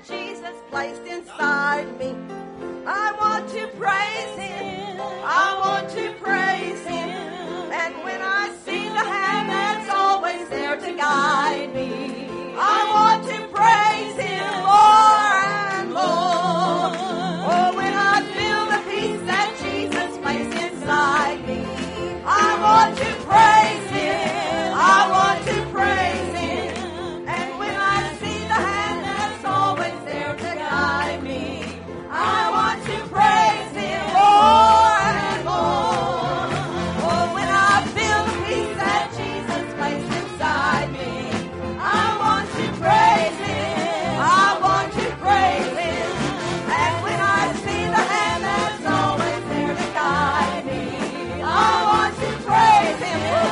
that Jesus placed inside me. I want to praise Him. I want to praise Him. And when I see the hand that's always there to guide me, I want to praise Him more and more. Oh, when I feel the peace that Jesus placed inside me, I want to praise Him. I want to praise Him. And when I see the hand that's always there to guide me, I want to praise Him more and more. Oh, when I feel the peace that Jesus placed inside me, I want to praise Him. I want to praise Him. And when I see the hand that's always there to guide me, I want to praise Him.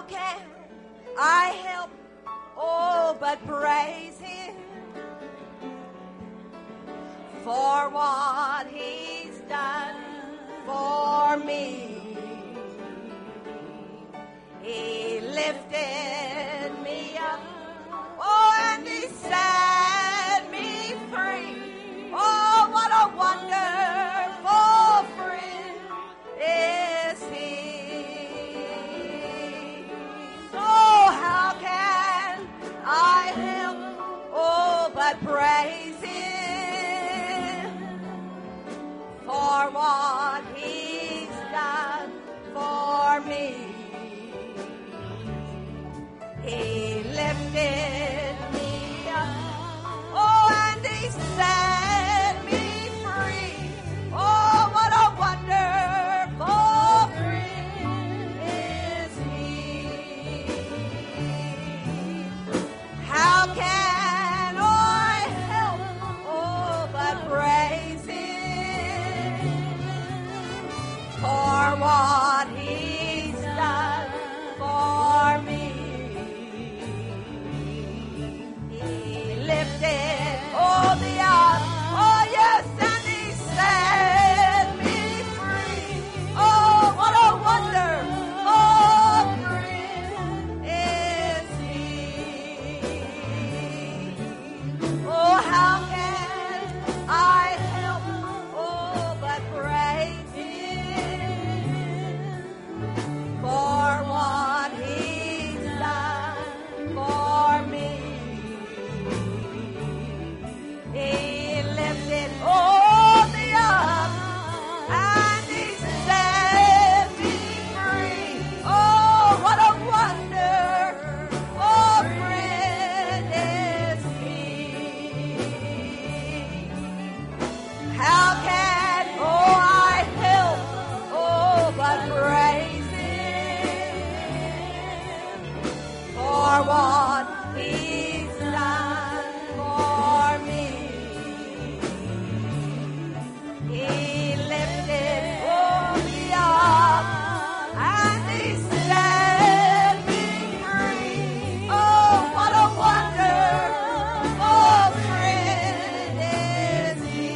can I help, oh, but praise Him for what He's done for me. He lifted me up, oh, and He set me free. Oh, what a wonderful friend is He. So how can I help, oh, but praise Him for what He's done for me. He lifted me up, oh, and He set me free. Oh, what a wonderful friend is He. How can I help, oh, but praise Him for what He's done for me. Lifted, oh, the up, oh, yes, and He set me free. Oh, what a wonderful friend is He. Oh, how can I help, oh, but praise Him for what He's done for me. He lifted, oh, the up, and He set me free. Oh, what a wonderful friend is He. How can, oh, I help, oh, but praise Him for what He's done for me. He lifted, oh, me up, and He set me free. Oh, what a wonderful friend is He.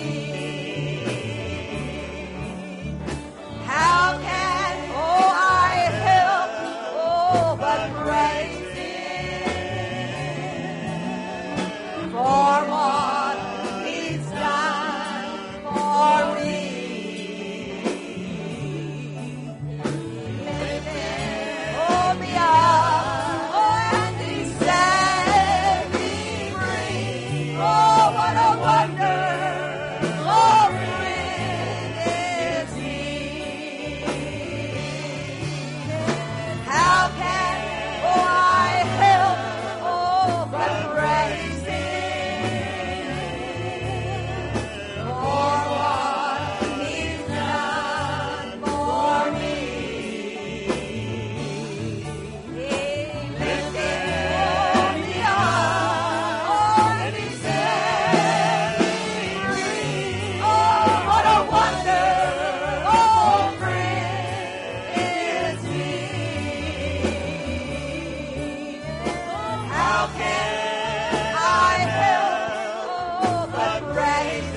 How can, oh, I help, oh, but praise Him for what He's done for me. Lifted, oh, me up, oh, and He set me free. Oh, what a wonderful friend is He. How can, oh, I help, oh, but praise Him for what He's done for me. He lifted me up, oh, and He set me free. Oh, what a wonderful friend is He. How can I help, oh, but praise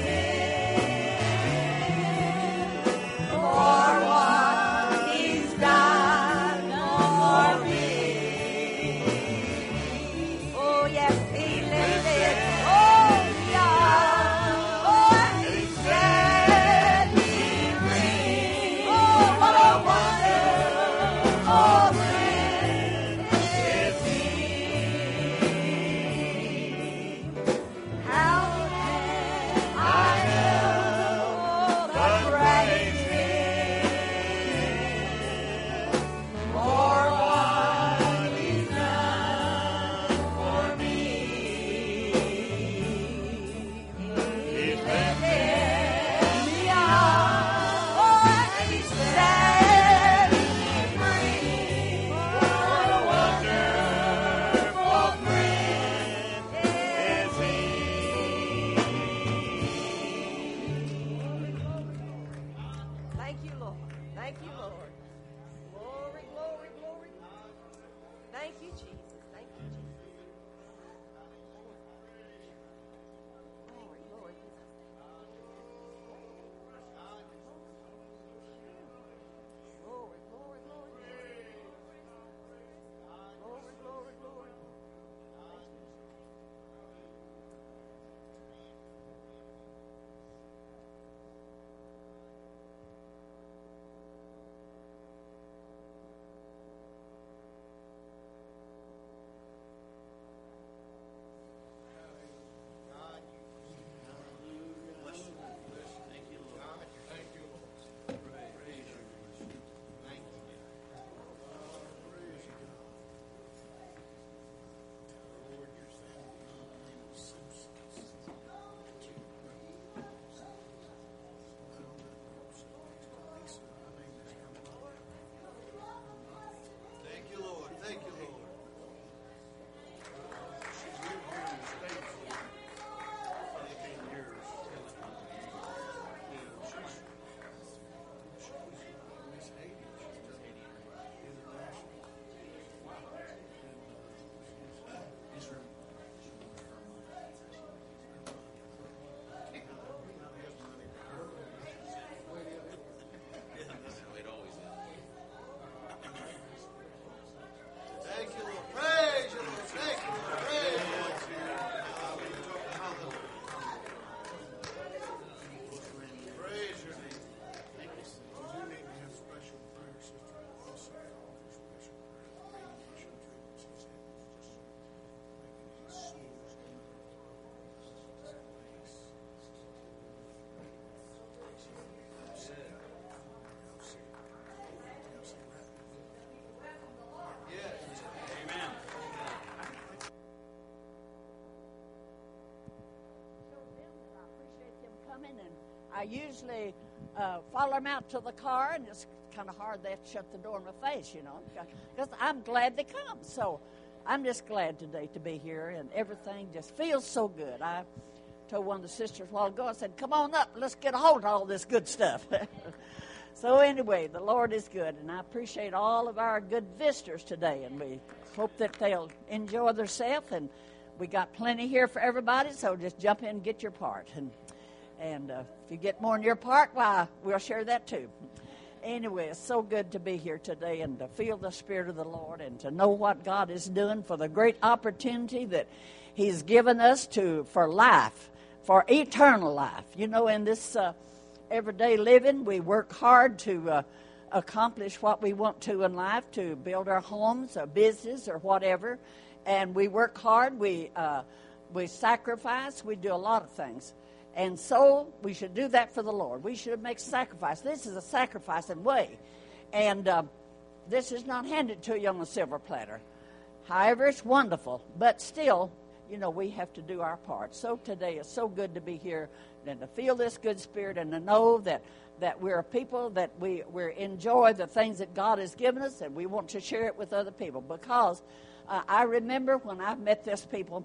Him for what He's done for me? Oh, yes, He lifted, oh, me up, oh, and He set me free. Oh, what a wonderful friend is He. coming, and I usually follow them out to the car, and it's kind of hard. They have to shut the door in my face, because I'm glad they come. So I'm just glad today to be here, and everything just feels so good. I told one of the sisters a while ago, I said, come on up, let's get a hold of all this good stuff. So anyway, the Lord is good, and I appreciate all of our good visitors today, and we hope that they'll enjoy themselves, and we got plenty here for everybody, so just jump in and get your part. And if you get more in your part, why, we'll share that too. Anyway, it's so good to be here today and to feel the Spirit of the Lord and to know what God is doing, for the great opportunity that He's given us for life, for eternal life. In this everyday living, we work hard to accomplish what we want to in life, to build our homes, a business, or whatever. And we work hard, we sacrifice, we do a lot of things. And so we should do that for the Lord. We should make sacrifice. This is a sacrificing way. And this is not handed to you on a silver platter. However, it's wonderful. But still, we have to do our part. So today is so good to be here and to feel this good spirit and to know that we're a people that we enjoy the things that God has given us, and we want to share it with other people. Because I remember when I met this people,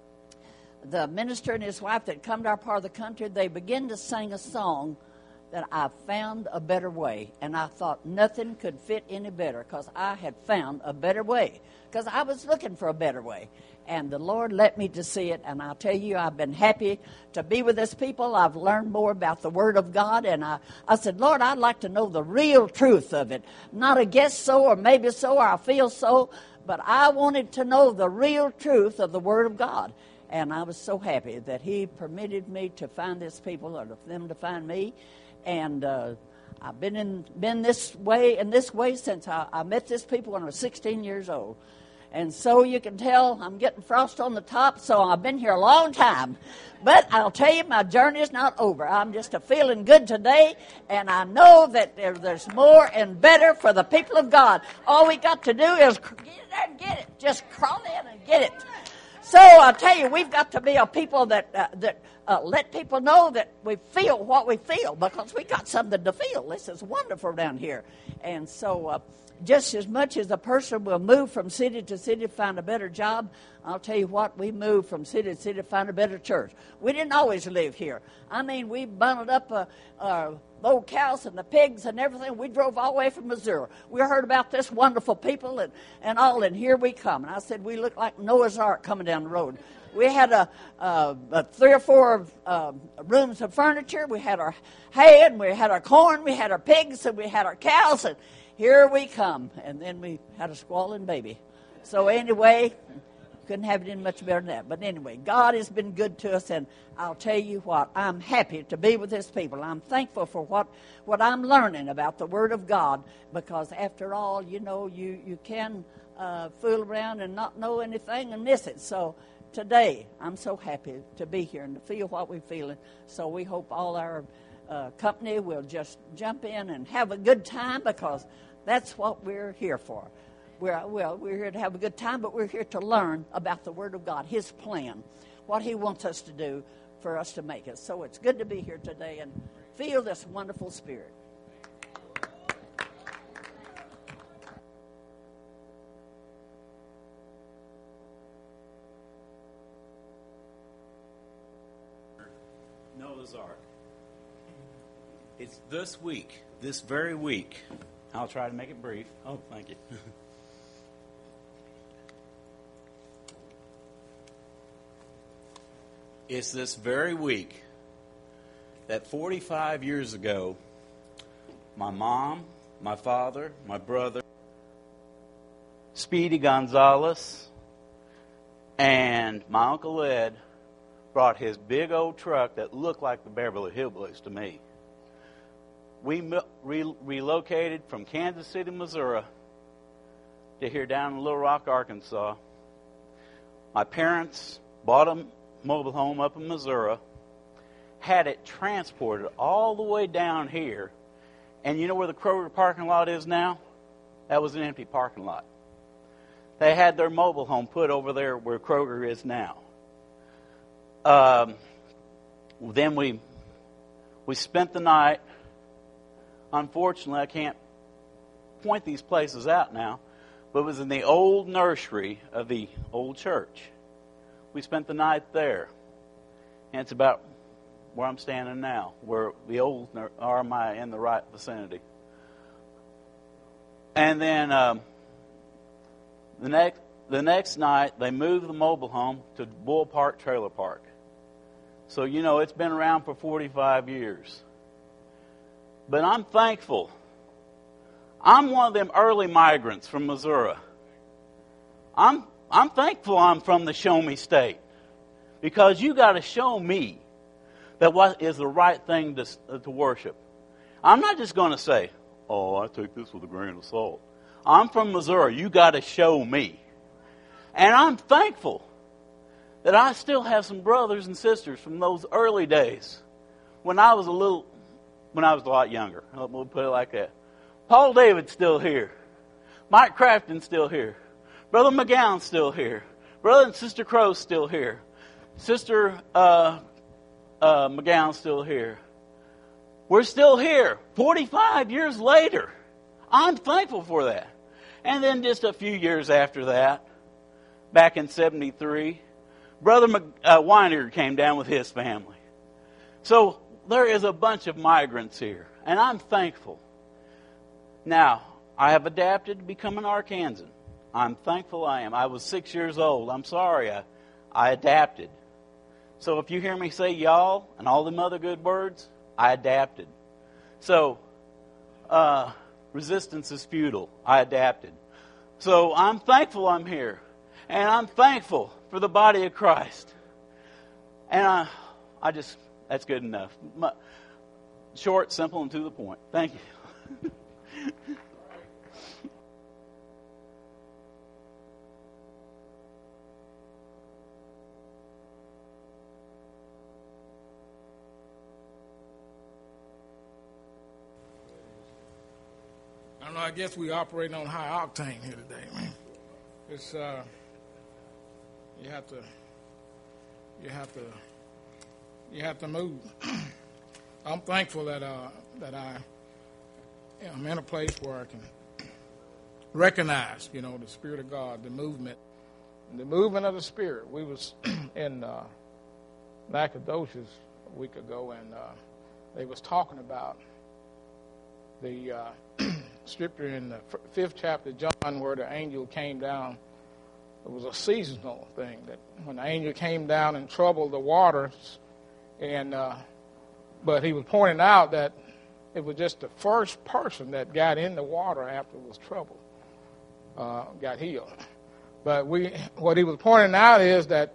the minister and his wife that come to our part of the country, they began to sing a song that I found a better way. And I thought nothing could fit any better, because I had found a better way, because I was looking for a better way. And the Lord let me to see it, and I'll tell you, I've been happy to be with this people. I've learned more about the Word of God, and I said, Lord, I'd like to know the real truth of it. Not a guess so, or maybe so, or I feel so, but I wanted to know the real truth of the Word of God. And I was so happy that He permitted me to find this people, or them to find me. And I've been this way since I met this people when I was 16 years old. And so you can tell I'm getting frost on the top, so I've been here a long time. But I'll tell you, my journey is not over. I'm just feeling good today, and I know that there's more and better for the people of God. All we got to do is get in there and get it. Just crawl in and get it. So I'll tell you, we've got to be a people that let people know that we feel what we feel, because we got something to feel. This is wonderful down here. And so just as much as a person will move from city to city to find a better job, I'll tell you what, we moved from city to city to find a better church. We didn't always live here. I mean, we bundled up the old cows and the pigs and everything. We drove all the way from Missouri. We heard about this wonderful people and all, and here we come. And I said, we look like Noah's Ark coming down the road. We had 3 or 4 rooms of furniture. We had our hay, and we had our corn. We had our pigs, and we had our cows, and here we come. And then we had a squalling baby. So anyway, couldn't have it any much better than that. But anyway, God has been good to us, and I'll tell you what, I'm happy to be with His people. I'm thankful for what I'm learning about the Word of God, because after all, you can fool around and not know anything and miss it. So today, I'm so happy to be here and to feel what we're feeling. So we hope all our company will just jump in and have a good time, because that's what we're here for. We're here to have a good time, but we're here to learn about the Word of God, His plan, what He wants us to do for us to make it. So it's good to be here today and feel this wonderful Spirit. Noah's Ark. It's this week, this very week. I'll try to make it brief. Oh, thank you. It's this very week that 45 years ago, my mom, my father, my brother, Speedy Gonzalez, and my Uncle Ed brought his big old truck that looked like the Beverly Hillbillies to me. We relocated from Kansas City, Missouri, to here down in Little Rock, Arkansas. My parents bought a mobile home up in Missouri, had it transported all the way down here, and you know where the Kroger parking lot is now? That was an empty parking lot. They had their mobile home put over there where Kroger is now. Then we We spent the night. Unfortunately, I can't point these places out now, but it was in the old nursery of the old church. We spent the night there. And it's about where I'm standing now, where the old, or am I in the right vicinity? And then the next night, they moved the mobile home to Bull Park Trailer Park. So, it's been around for 45 years. But I'm thankful. I'm one of them early migrants from Missouri. I'm thankful I'm from the Show Me State. Because you got to show me that what is the right thing to worship. I'm not just going to say, oh, I take this with a grain of salt. I'm from Missouri. You got to show me. And I'm thankful that I still have some brothers and sisters from those early days when I was a lot younger. We'll put it like that. Paul David's still here. Mike Crafton's still here. Brother McGowan's still here. Brother and Sister Crow's still here. Sister McGowan's still here. We're still here 45 years later. I'm thankful for that. And then just a few years after that, back in 73, Brother Weiner came down with his family. So there is a bunch of migrants here, and I'm thankful. Now, I have adapted to become an Arkansan. I'm thankful I am. I was 6 years old. I'm sorry I adapted. So if you hear me say y'all and all them other good words, I adapted. So, resistance is futile. I adapted. So I'm thankful I'm here. And I'm thankful for the body of Christ. And that's good enough. Short, simple, and to the point. Thank you. I don't know, I guess we operating on high octane here today, man. It's you have to move. I'm thankful that I'm in a place where I can recognize, the Spirit of God, the movement of the Spirit. We was in Nacogdoches a week ago, and they was talking about the scripture in the 5th chapter of John where the angel came down. It was a seasonal thing, that when the angel came down and troubled the waters, and but he was pointing out that it was just the first person that got in the water after it was troubled got healed. But what he was pointing out is that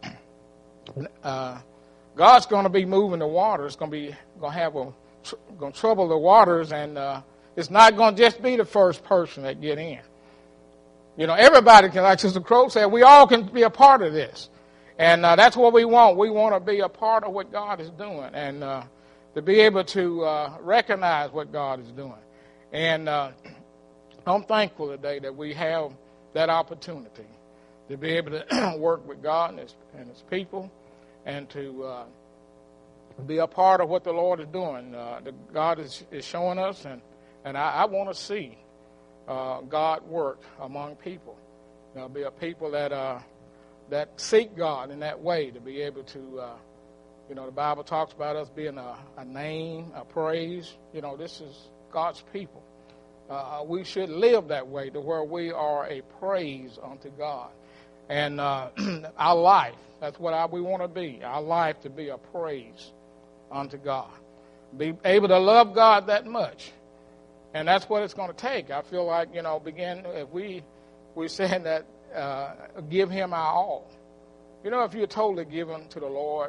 God's going to be moving the waters. Going to trouble the waters, and it's not going to just be the first person that get in. Everybody can, like Sister Crow said, we all can be a part of this. And that's what we want. We want to be a part of what God is doing, and to be able to recognize what God is doing. And I'm thankful today that we have that opportunity to be able to work with God and His people, and to be a part of what the Lord is doing. God is showing us, and I want to see God work among people. Be a people that seek God in that way, to be able to, the Bible talks about us being a name, a praise. This is God's people. We should live that way, to where we are a praise unto God. And our life, that's what we want to be. Our life to be a praise unto God. Be able to love God that much. And that's what it's going to take. I feel like, if we saying that, give Him our all. If you're totally given to the Lord,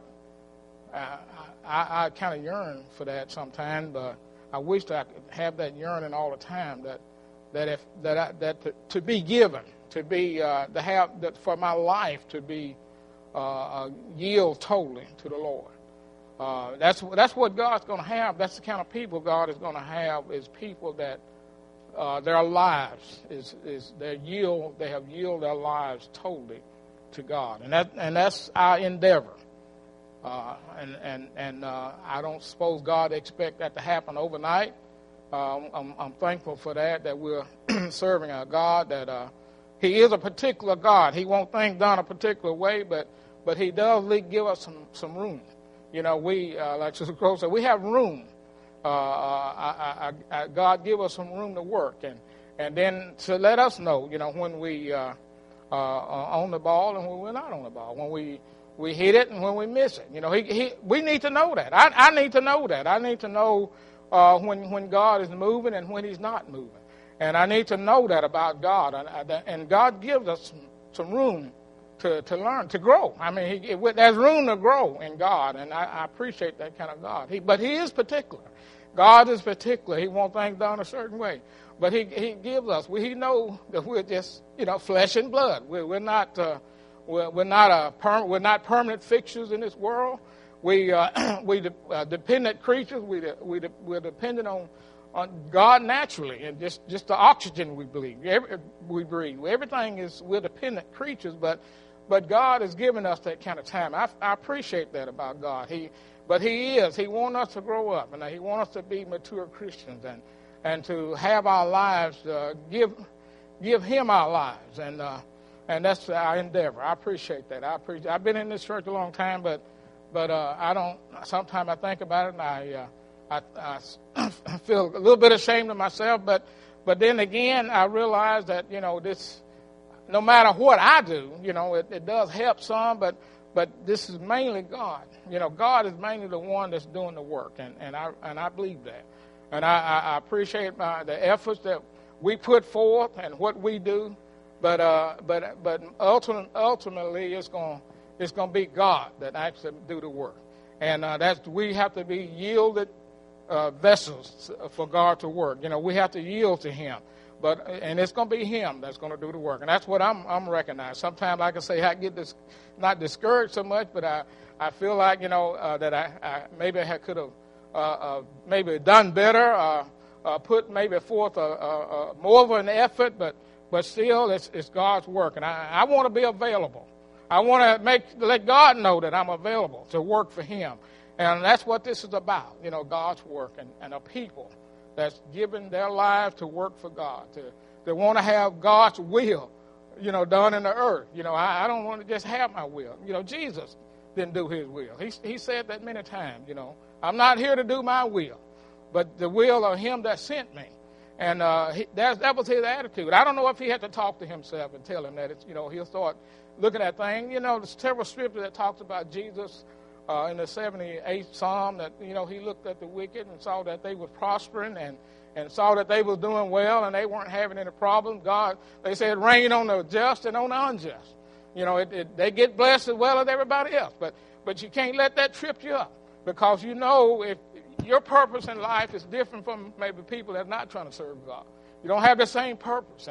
I kind of yearn for that sometimes, but I wish that I could have that yearning all the time. To be given, to be to have that for my life to be yield totally to the Lord. That's what God's going to have. That's the kind of people God is going to have, is people that their lives they have yielded their lives totally to God, and that's our endeavor. I don't suppose God expect that to happen overnight. I'm thankful for that we're serving a God that He is a particular God. He won't things done a particular way, but He does give us some room. You know, we like Sister Crow said, we have room. God give us some room to work, and then to let us know, you know, when we are on the ball and when we're not on the ball, when we hit it and when we miss it. You know, we need to know that. I need to know that. I need to know when God is moving and when He's not moving, and I need to know that about God. And God gives us some room to learn, to grow. I mean, there's room to grow in God, and I appreciate that kind of God. But He is particular. God is particular. He wants things done a certain way. But He gives us. He knows that we're just, you know, flesh and blood. We're not permanent fixtures in this world. We're dependent creatures. We're dependent on God naturally, and just the oxygen we breathe. Everything we're dependent creatures, but God has given us that kind of time. I appreciate that about God. He wants us to grow up, and He wants us to be mature Christians, and to have our lives, give Him our lives, and that's our endeavor. I appreciate that. I've been in this church a long time, but I don't. Sometimes I think about it, and I feel a little bit ashamed of myself. But then again, I realize that, you know, this, no matter what I do, you know, it does help some, but this is mainly God. You know, God is mainly the one that's doing the work, and I believe that. And I appreciate the efforts that we put forth and what we do, but ultimately it's going to be God that actually do the work, and we have to be yielded vessels for God to work. You know, we have to yield to Him, and it's going to be Him that's going to do the work, and that's what I'm recognizing. Sometimes, like I say, I get not discouraged so much, but I feel like, you know, that I maybe I could have maybe done better, put maybe forth more of an effort, but still it's God's work, and I want to be available. I want to let God know that I'm available to work for Him, and that's what this is about. You know, God's work and a people that's given their lives to work for God, they want to have God's will, you know, done in the earth. You know, I don't want to just have my will. You know, Jesus didn't do His will. He said that many times. You know, I'm not here to do my will, but the will of Him that sent me. And that was His attitude. I don't know if He had to talk to Himself and tell Him that. It's, you know, He'll start looking at things. You know, there's several scriptures that talks about Jesus in the 78th Psalm, that, you know, He looked at the wicked and saw that they were prospering and saw that they were doing well and they weren't having any problems. God, they said, rain on the just and on the unjust. You know, they get blessed as well as everybody else. But you can't let that trip you up, because you know if your purpose in life is different from maybe people that are not trying to serve God. You don't have the same purpose.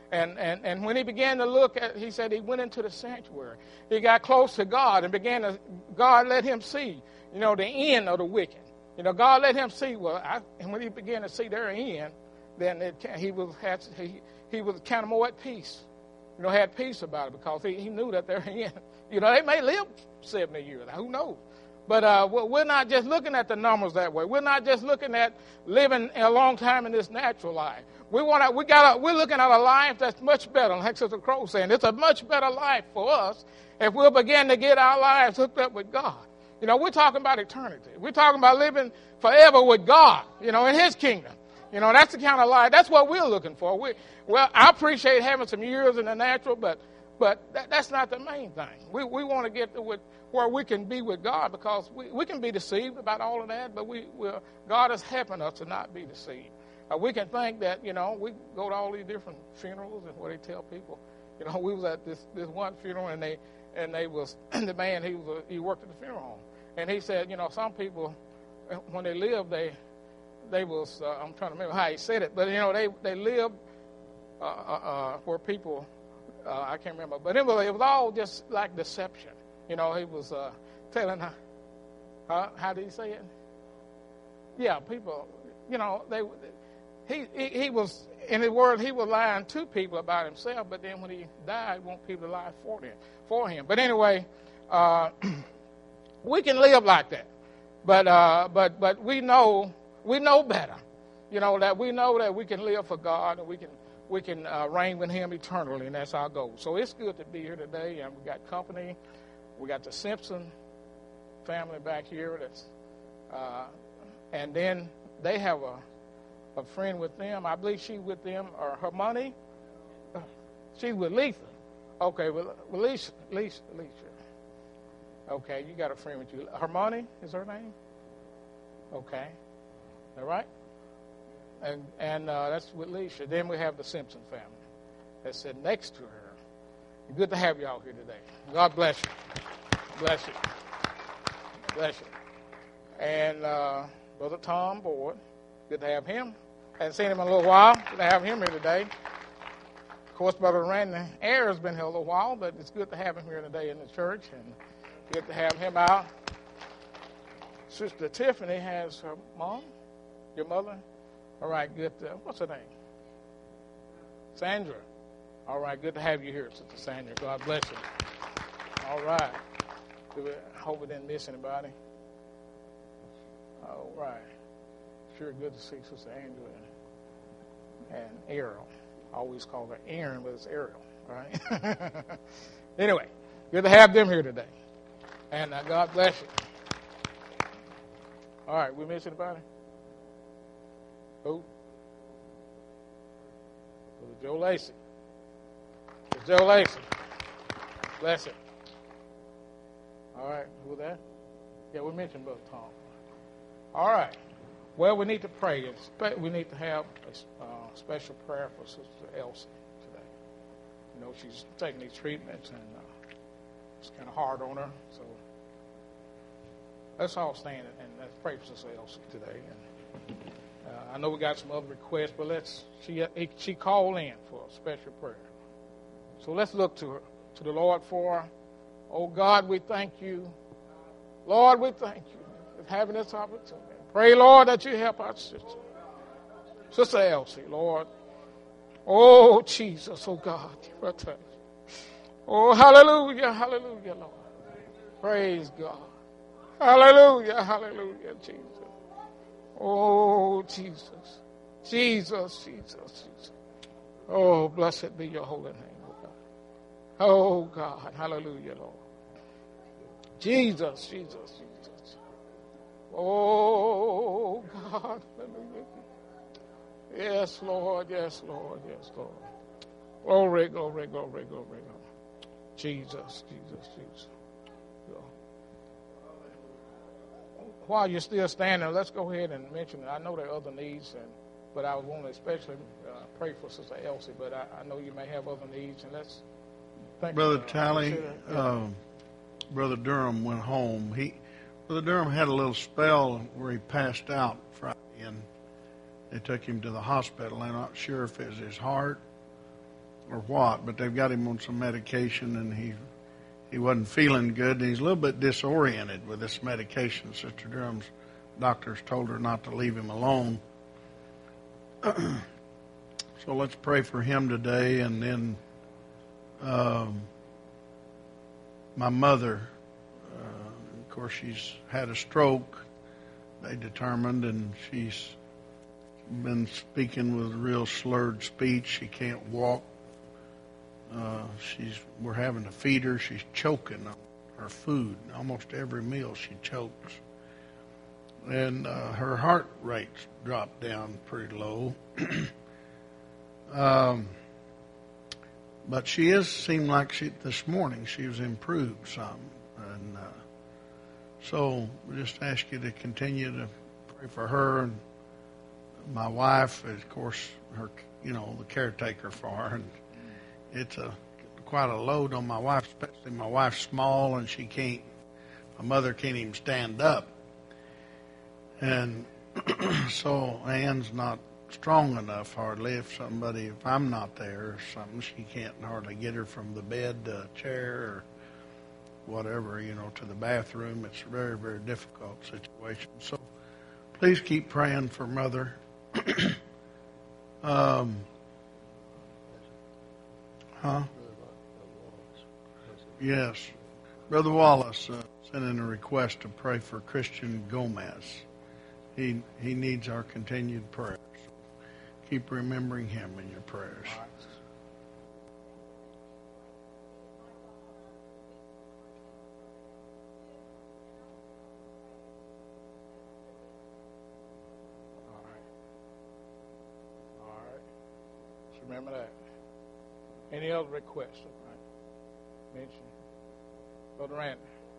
And when he began to look at, he said he went into the sanctuary. He got close to God and God let him see, you know, the end of the wicked. You know, God let him see, and when he began to see their end, then he was kind of more at peace. You know, had peace about it, because he knew that their end, you know, they may live 70 years. Who knows? But we're not just looking at the numbers that way. We're not just looking at living a long time in this natural life. We're looking at a life that's much better. Like Sister Crow saying, it's a much better life for us if we'll begin to get our lives hooked up with God. You know, we're talking about eternity. We're talking about living forever with God, you know, in His kingdom. You know, that's the kind of life. That's what we're looking for. I appreciate having some years in the natural, but that's not the main thing. We want to get to where we can be with God, because we can be deceived about all of that, but God is helping us to not be deceived. We can think that, you know, we go to all these different funerals and where they tell people, you know, we was at this one funeral, and they was the man, he worked at the funeral home, and he said, you know, some people when they lived, they was I'm trying to remember how he said it, but you know they lived where people I can't remember, but it was all just like deception. You know, he was telling how did he say it? Yeah, people. You know, he was, in his word, he was lying to people about himself, but then when he died, he wanted people to lie for him. But anyway, We can live like that. But we know better. You know, that we know that we can live for God and we can reign with Him eternally, and that's our goal. So it's good to be here today, and we got company. We got the Simpson family back here. And then they have a friend with them. I believe she's with them, or her money. She's with Letha. Okay, well, Lisa. Okay, you got a friend with you. Hermione is her name? Okay. All right? And that's with Lisa. Then we have the Simpson family that sit next to her. Good to have y'all here today. God bless you. Bless you. Bless you. And Brother Tom Boyd, good to have him. Hadn't seen him in a little while. Good to have him here today. Of course, Brother Randy Ayers has been here a little while, but it's good to have him here today in the church, and good to have him out. Sister Tiffany has her mom, your mother. All right, good. What's her name? Sandra. All right, good to have you here, Sister Sandra. God bless you. All right. I hope we didn't miss anybody. All right. Sure good to see Sister Andrew and Ariel. I always call her Aaron, but it's Ariel, right? Anyway, good to have them here today. And God bless you. All right, we miss anybody? Who? Joe Lacey. It's Joe Lacey. Bless him. All right, who that? Yeah, we mentioned Brother Tom. All right. Well, we need to pray. We need to have a special prayer for Sister Elsie today. You know, she's taking these treatments, and it's kind of hard on her. So let's all stand and let's pray for Sister Elsie today. And I know we got some other requests, but she called in for a special prayer. So let's look to the Lord for her. Oh, God, we thank you. Lord, we thank you for having this opportunity. Pray, Lord, that you help our Sister Elsie, Lord. Oh, Jesus, oh, God. Oh, hallelujah, hallelujah, Lord. Praise God. Hallelujah, hallelujah, Jesus. Oh, Jesus. Jesus, Jesus, Jesus. Oh, blessed be your holy name, oh God. Oh, God. Hallelujah, Lord. Jesus, Jesus, Jesus. Oh, God. Hallelujah. Yes, Lord. Yes, Lord. Yes, Lord. Glory, glory, glory, glory, glory. Jesus, Jesus, Jesus. While you're still standing, let's go ahead and mention it. I know there are other needs, but I want to especially pray for Sister Elsie, but I know you may have other needs, and let's thank Brother Talley, Brother Durham went home. Brother Durham had a little spell where he passed out Friday, and they took him to the hospital. They're not sure if it's his heart or what, but they've got him on some medication, and he wasn't feeling good, and he's a little bit disoriented with this medication. Sister Durham's doctors told her not to leave him alone. So let's pray for him today. And then my mother, of course, she's had a stroke, they determined, and she's been speaking with real slurred speech. She can't walk. We're having to feed her. She's choking on her food. Almost every meal she chokes. And her heart rate's dropped down pretty low. But she seemed like this morning she was improved some. And so we just ask you to continue to pray for her. And my wife, of course, the caretaker for her. And it's quite a load on my wife, especially my wife's small and my mother can't even stand up. And so Ann's not strong enough hardly. If I'm not there or something, she can't hardly get her from the bed to a chair or whatever, to the bathroom. It's a very, very difficult situation. So please keep praying for Mother. Yes. Brother Wallace sent in a request to pray for Christian Gomez. He needs our continued prayers. Keep remembering him in your prayers. Remember that. Any other requests? Right? Mention. Brother Randy.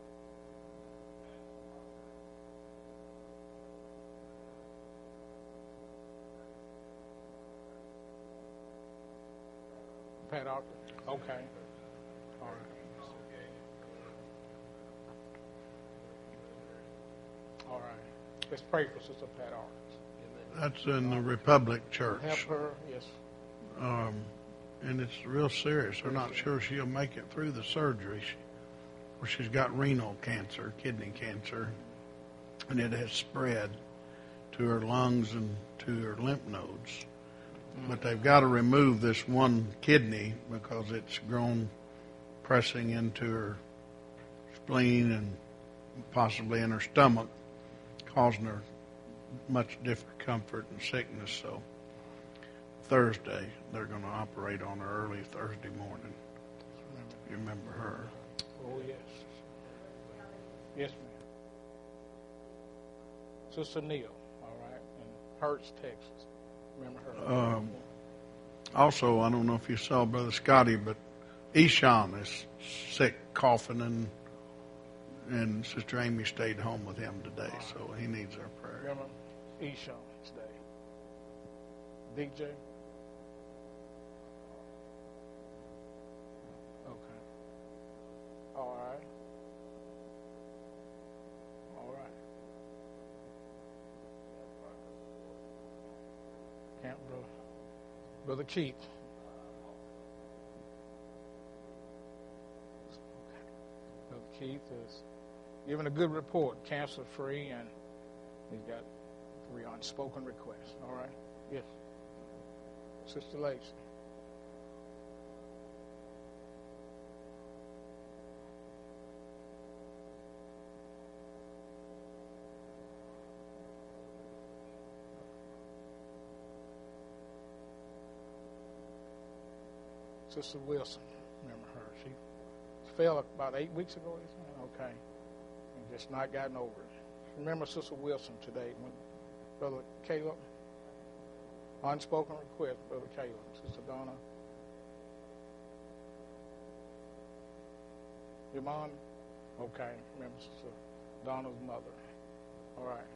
Pat Arthur. Okay. All right. All right. Let's pray for Sister Pat Arthur. That's in the Republic Church. Help her, yes. And it's real serious. They're not sure she'll make it through the surgery. She's got renal cancer, kidney cancer, and it has spread to her lungs and to her lymph nodes. But they've got to remove this one kidney because it's grown pressing into her spleen and possibly in her stomach, causing her much discomfort and sickness. So Thursday, they're going to operate on her early Thursday morning. You remember her? Oh, yes. Yes, ma'am. Sister Neal, all right, in Hertz, Texas. Remember her? Also, I don't know if you saw Brother Scotty, but Eshawn is sick, coughing, and Sister Amy stayed home with him today, so he needs our prayer. Remember Eshawn today. DJ? Okay. All right. All right. Camp Brother Keith. Brother Keith is giving a good report, cancer-free, and he's got 3 unspoken requests. All right? Yes. Sister Lacey. Sister Wilson, remember her. She fell about 8 weeks ago, isn't it? Okay. And just not gotten over it. Remember Sister Wilson today when Brother Caleb, unspoken request, Brother Caleb. Sister Donna. Your mom? Okay. Remember Sister Donna's mother. All right.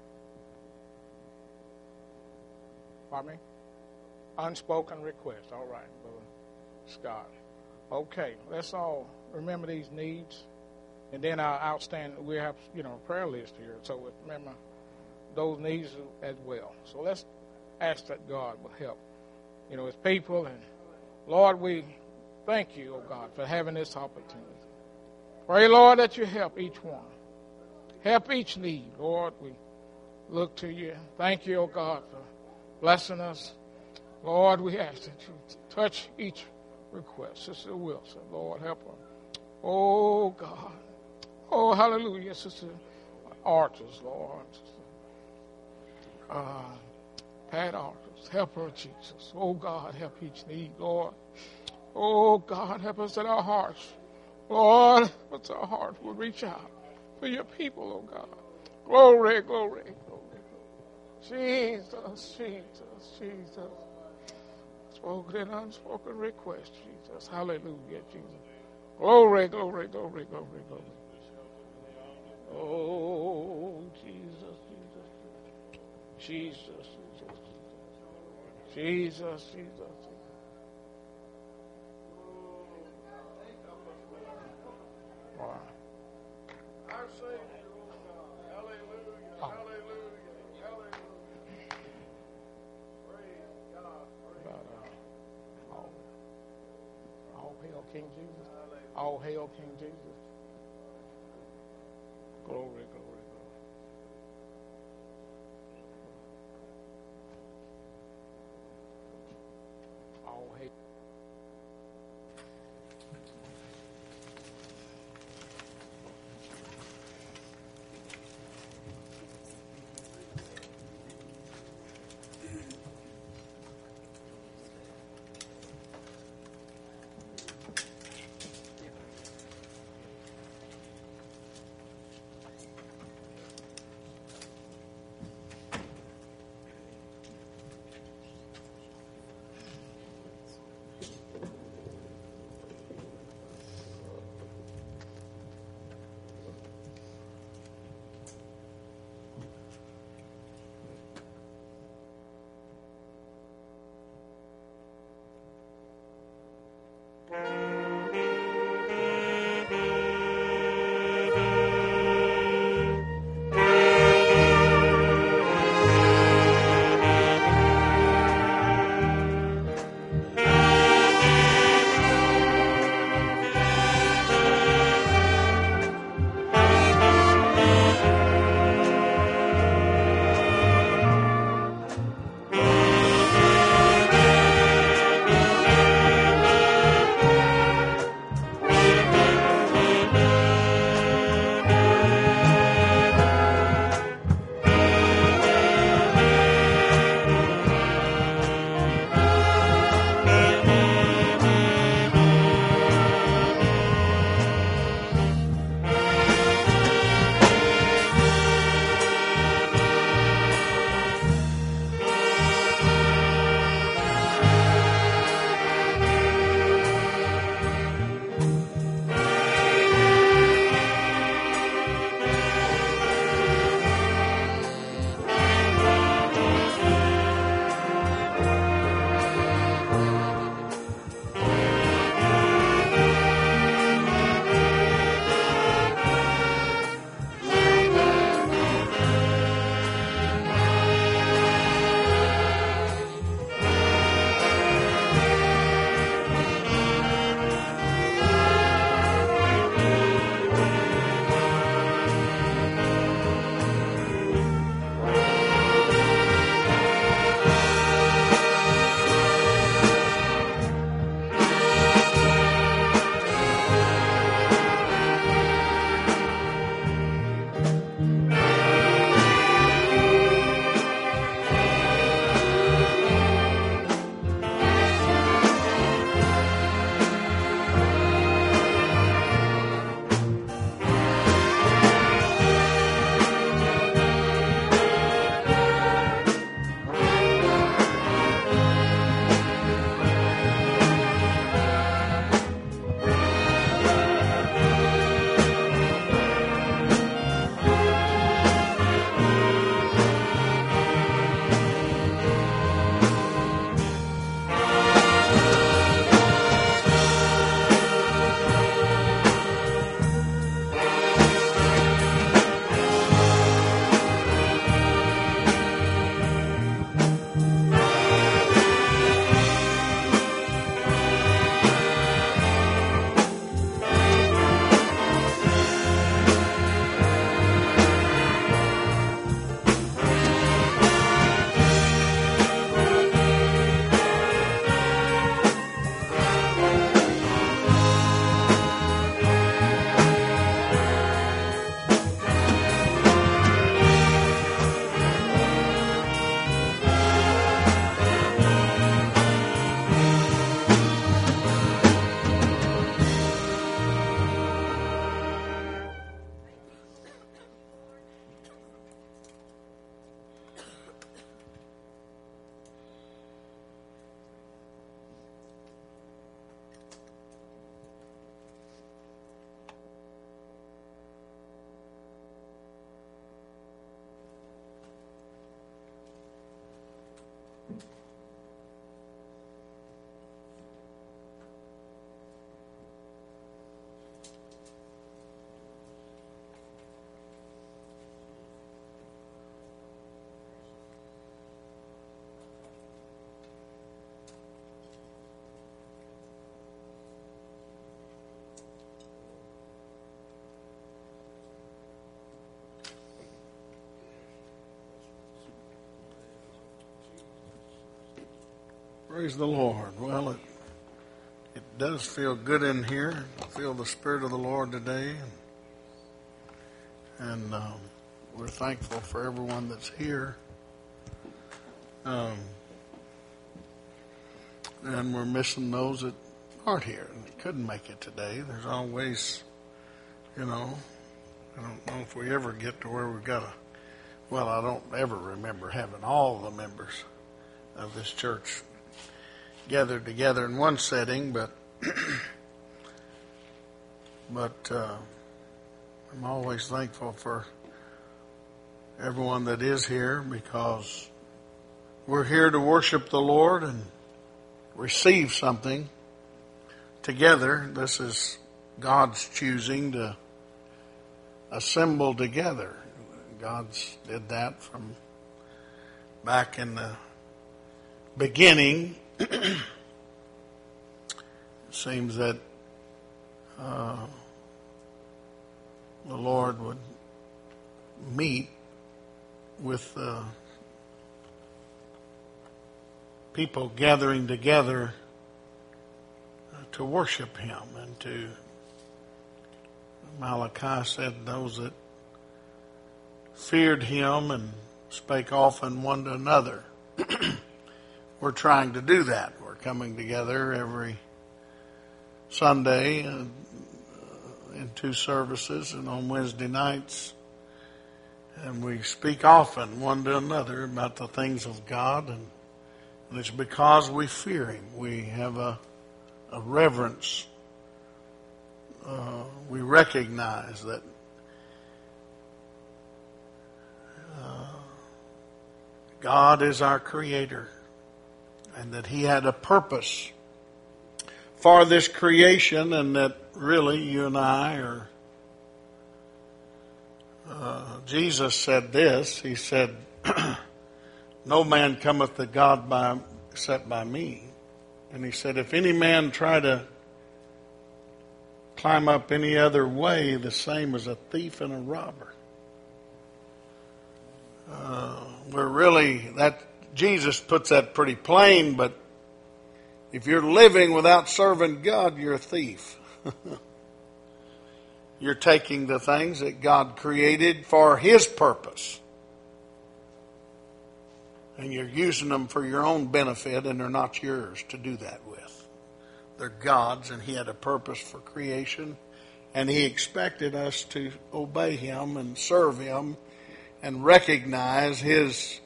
Pardon me? Unspoken request. All right, Brother Scott. Okay, let's all remember these needs. And then our outstanding, we have, a prayer list here. So remember those needs as well. So let's ask that God will help, His people. And Lord, we thank you, oh God, for having this opportunity. Pray, Lord, that you help each one. Help each need, Lord. We look to you. Thank you, oh God, for blessing us. Lord, we ask that you touch each request. Sister Wilson, Lord, help her. Oh, God. Oh, hallelujah, Sister Arthurs, Lord. Pat Arthurs, help her, Jesus. Oh, God, help each need, Lord. Oh, God, help us that our hearts, Lord, but our hearts will reach out for your people, oh, God. Glory, glory, glory. Jesus, Jesus, Jesus. Spoken and unspoken request, Jesus. Hallelujah, Jesus. Glory, glory, glory, glory, glory. Oh, Jesus, Jesus. Jesus, Jesus. Jesus, Jesus. Wow. Our Savior, God. Hallelujah, hallelujah, hallelujah. Praise God. All hail King Jesus. All hail King Jesus. Glory, glory, glory. All hail. Praise the Lord. Well, it does feel good in here. I feel the Spirit of the Lord today. And we're thankful for everyone that's here. And we're missing those that aren't here and couldn't make it today. There's always, I don't know if we ever get to where we've got I don't ever remember having all the members of this church gathered together in one setting, but I'm always thankful for everyone that is here, because we're here to worship the Lord and receive something together. This is God's choosing to assemble together. God's did that from back in the beginning. It seems that the Lord would meet with people gathering together to worship Him, and to, Malachi said, those that feared Him and spake often one to another. We're trying to do that. We're coming together every Sunday in 2 services, and on Wednesday nights, and we speak often one to another about the things of God, and it's because we fear Him. We have a reverence. We recognize that God is our Creator, and that He had a purpose for this creation, and that really you and I are... Jesus said this. He said, no man cometh to God except by me. And He said, if any man try to climb up any other way, the same as a thief and a robber. Jesus puts that pretty plain, but if you're living without serving God, you're a thief. You're taking the things that God created for His purpose, and you're using them for your own benefit, and they're not yours to do that with. They're God's, and He had a purpose for creation, and He expected us to obey Him and serve Him and recognize His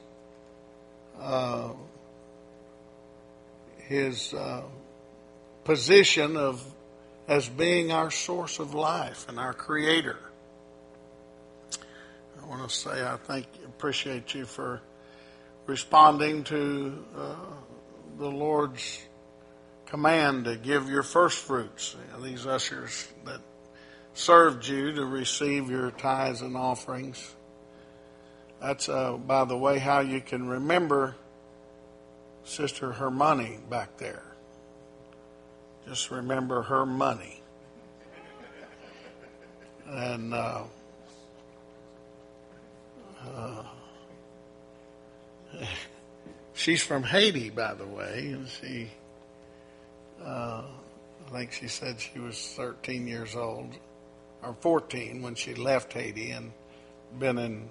position as being our source of life and our Creator. I want to say appreciate you for responding to the Lord's command to give your first fruits. These ushers that served you to receive your tithes and offerings. That's, by the way, how you can remember Sister Hermione back there. Just remember her money. And she's from Haiti, by the way. And she, I think she said she was 13 years old, or 14 when she left Haiti, and been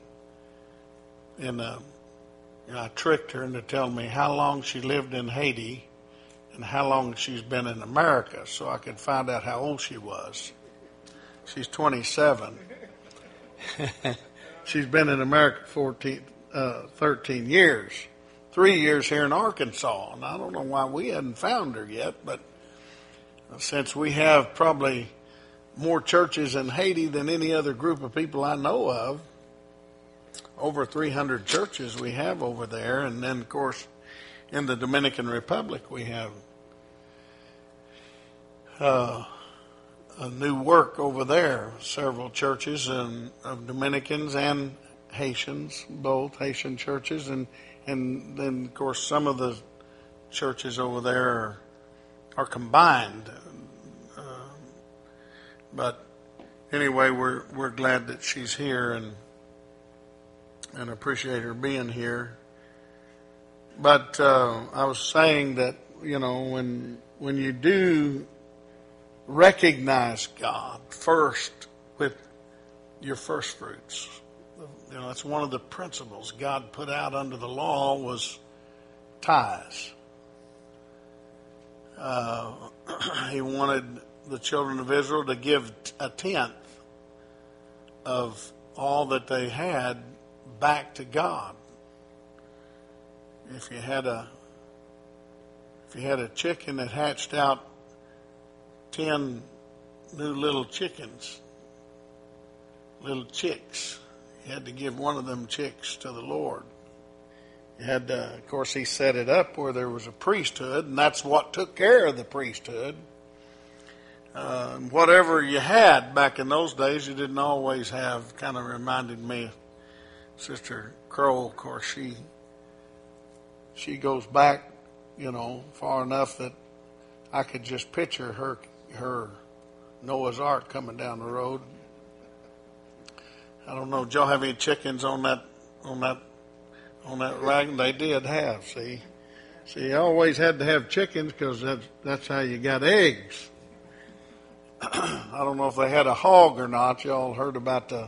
I tricked her into telling me how long she lived in Haiti and how long she's been in America, so I could find out how old she was. She's 27. She's been in America 13 years. 3 years here in Arkansas, and I don't know why we hadn't found her yet, but since we have probably more churches in Haiti than any other group of people I know of, over 300 churches we have over there, and then, of course, in the Dominican Republic we have a new work over there, several churches of Dominicans and Haitians, both Haitian churches, and then, of course, some of the churches over there are combined. But anyway, we're glad that she's here and appreciate her being here. But I was saying that when you do recognize God first with your first fruits. That's one of the principles God put out under the law was tithes. He wanted the children of Israel to give a tenth of all that they had back to God. If you had a chicken that hatched out 10 new little chickens, little chicks, you had to give one of them chicks to the Lord. You had to, of course, he set it up where there was a priesthood, and that's what took care of the priesthood. Whatever you had back in those days, you didn't always have. Kind of reminded me of Sister Crow. Of course, she goes back, far enough that I could just picture her Noah's Ark coming down the road. I don't know. Did y'all have any chickens on that wagon? They did have. See, you always had to have chickens because that's how you got eggs. I don't know if they had a hog or not. Y'all heard about the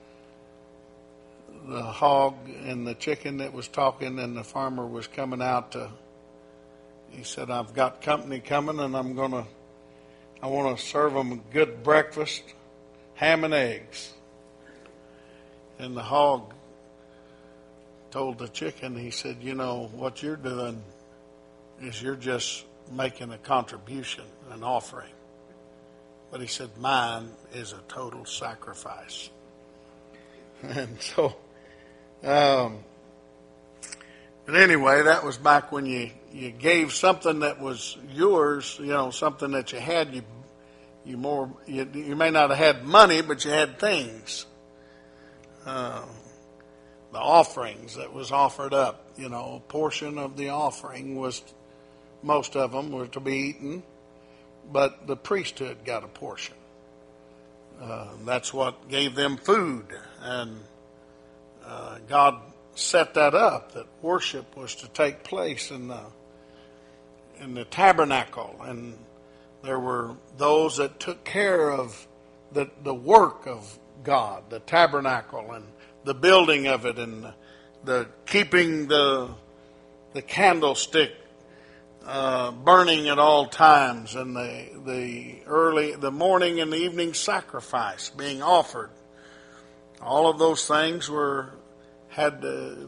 hog and the chicken that was talking, and the farmer was coming out he said, I've got company coming, and I want to serve them a good breakfast, ham and eggs. And the hog told the chicken, he said, what you're doing is you're just making a contribution, an offering. But he said, mine is a total sacrifice. And so, but anyway, that was back when you gave something that was yours, something that you had. You may not have had money, but you had things. The offerings that was offered up, a portion of the offering was, most of them were to be eaten, but the priesthood got a portion. That's what gave them food, and God set that up, that worship was to take place in the tabernacle, and there were those that took care of the work of God, the tabernacle, and the building of it, and the keeping the candlestick burning at all times, and the morning and the evening sacrifice being offered. All of those things had to,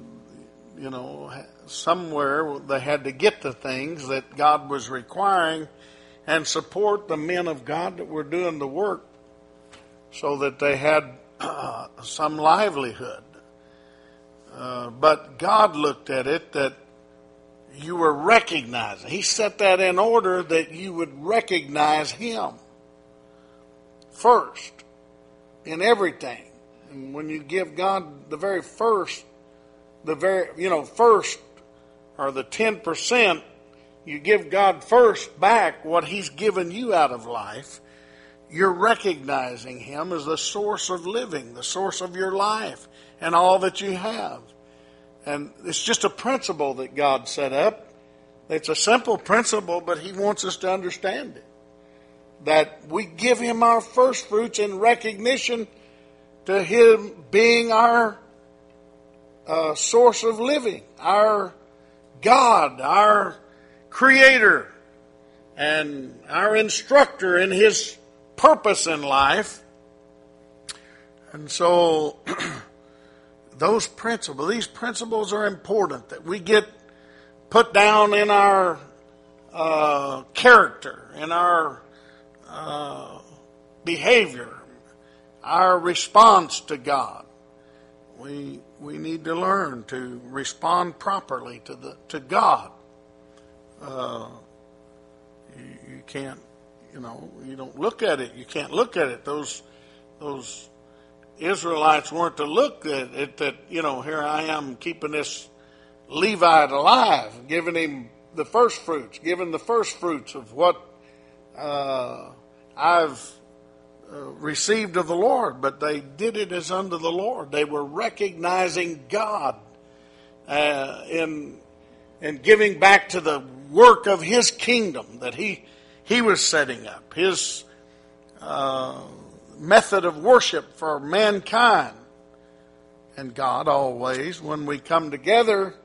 somewhere they had to get the things that God was requiring and support the men of God that were doing the work so that they had some livelihood. But God looked at it that you were recognizing. He set that in order that you would recognize Him first in everything. And when you give God the very first, first or the 10%, you give God first back what He's given you out of life. You're recognizing Him as the source of living, the source of your life, and all that you have. And it's just a principle that God set up. It's a simple principle, but He wants us to understand it. That we give Him our first fruits in recognition to Him being our source of living, our God, our Creator, and our instructor in His purpose in life. And so these principles are important that we get put down in our character, in our behavior, our response to God. We need to learn to respond properly to God. You can't, you don't look at it. You can't look at it. Those Israelites weren't to look at it that, here I am keeping this Levite alive, giving him the first fruits, giving the first fruits of what I've received of the Lord. But they did it as unto the Lord. They were recognizing God and giving back to the work of His kingdom that He was setting up, His method of worship for mankind. And God always, when we come together,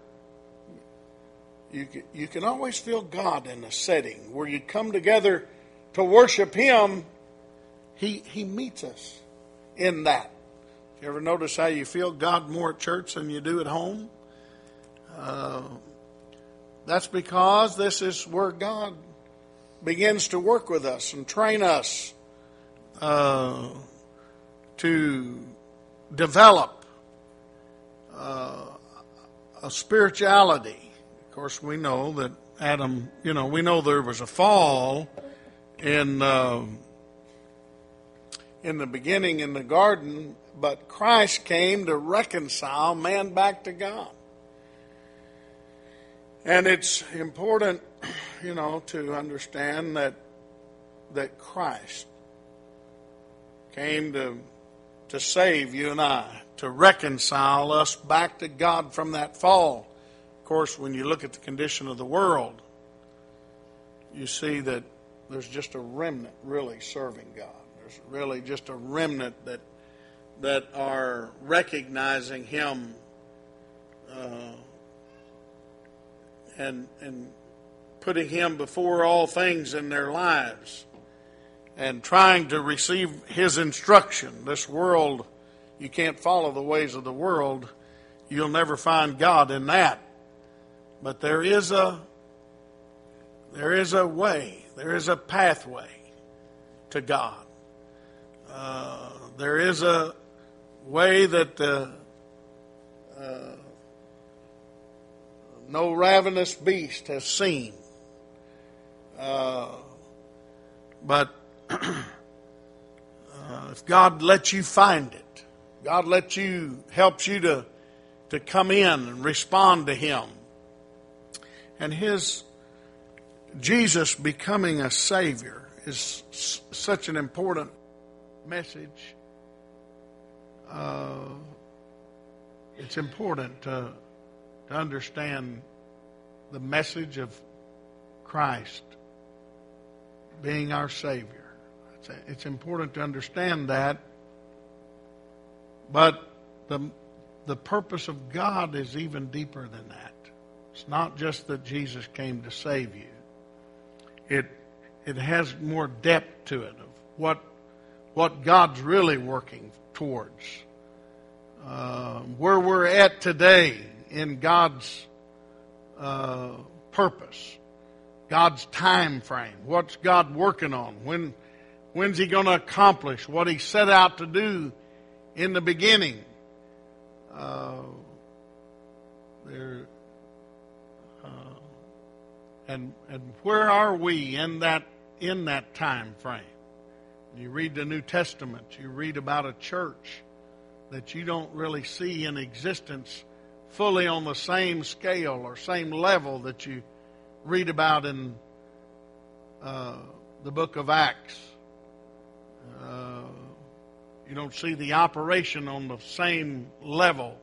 you can always feel God in a setting where you come together to worship Him. He meets us in that. You ever notice how you feel God more at church than you do at home? That's because this is where God begins to work with us and train us to develop a spirituality. Of course, we know that Adam, we know there was a fall in the beginning in the garden, but Christ came to reconcile man back to God. And it's important, to understand that Christ came to save you and I, to reconcile us back to God from that fall. Of course, when you look at the condition of the world, you see that there's just a remnant really serving God. There's really just a remnant that are recognizing Him and putting Him before all things in their lives and trying to receive His instruction. This world, you can't follow the ways of the world. You'll never find God in that. But there is a way, there is a pathway to God. There is a way that no ravenous beast has seen. But if God lets you find it, God helps you to come in and respond to Him. And Jesus becoming a Savior is such an important message. It's important to understand the message of Christ being our Savior. It's important to understand that. But the purpose of God is even deeper than that. It's not just that Jesus came to save you. It has more depth to it of what God's really working towards. Where we're at today in God's purpose, God's time frame. What's God working on? When's He going to accomplish what He set out to do in the beginning? And where are we in that time frame? You read the New Testament, you read about a church that you don't really see in existence fully on the same scale or same level that you read about in the book of Acts. You don't see the operation on the same level.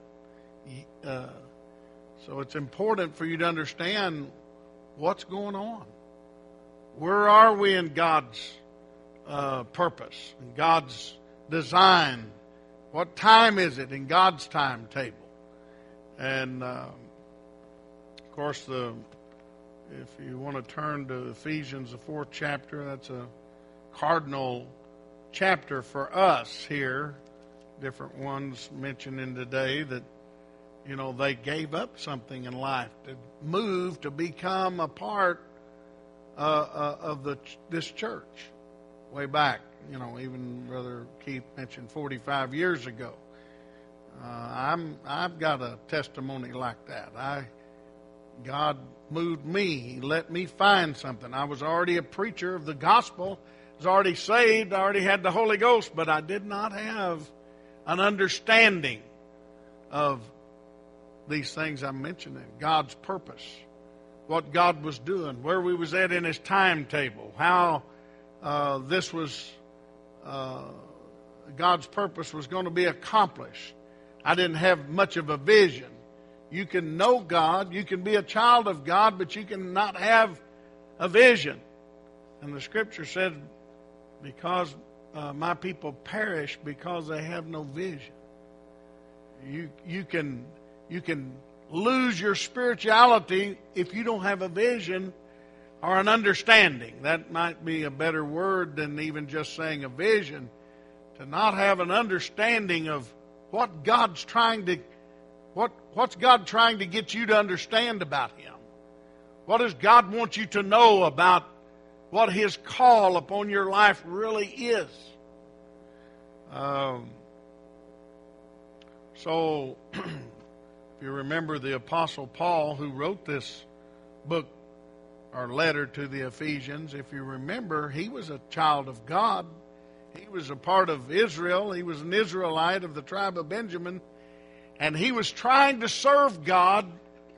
So it's important for you to understand what's going on. Where are we in God's purpose, in God's design? What time is it in God's timetable? And of course, if you want to turn to Ephesians, the 4th chapter, that's a cardinal chapter for us here. Different ones mentioning today that, they gave up something in life to move to become a part of this church. Way back, even Brother Keith mentioned 45 years ago. I've got a testimony like that. God moved me. He let me find something. I was already a preacher of the gospel. I was already saved. I already had the Holy Ghost, but I did not have an understanding of these things I'm mentioning. God's purpose, what God was doing, where we was at in His timetable, how this was God's purpose was going to be accomplished. I didn't have much of a vision. You can know God. You can be a child of God, but you can not have a vision. And the Scripture said, because my people perish because they have no vision. You can lose your spirituality if you don't have a vision or an understanding. That might be a better word than even just saying a vision. To not have an understanding of what God's trying to, what's God trying to get you to understand about Him? What does God want you to know about what His call upon your life really is? So, if you remember the Apostle Paul, who wrote this book or letter to the Ephesians, if you remember, he was a child of God. He was a part of Israel. He was an Israelite of the tribe of Benjamin. And he was trying to serve God,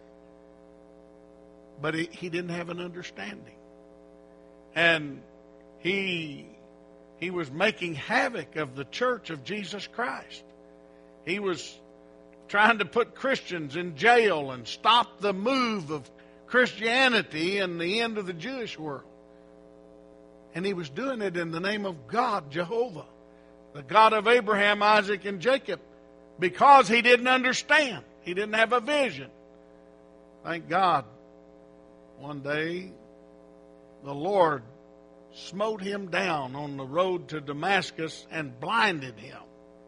but he didn't have an understanding. And he was making havoc of the church of Jesus Christ. He was trying to put Christians in jail and stop the move of Christianity and the end of the Jewish world. And he was doing it in the name of God, Jehovah, the God of Abraham, Isaac, and Jacob, because he didn't understand. He didn't have a vision. Thank God, one day the Lord smote him down on the road to Damascus and blinded him.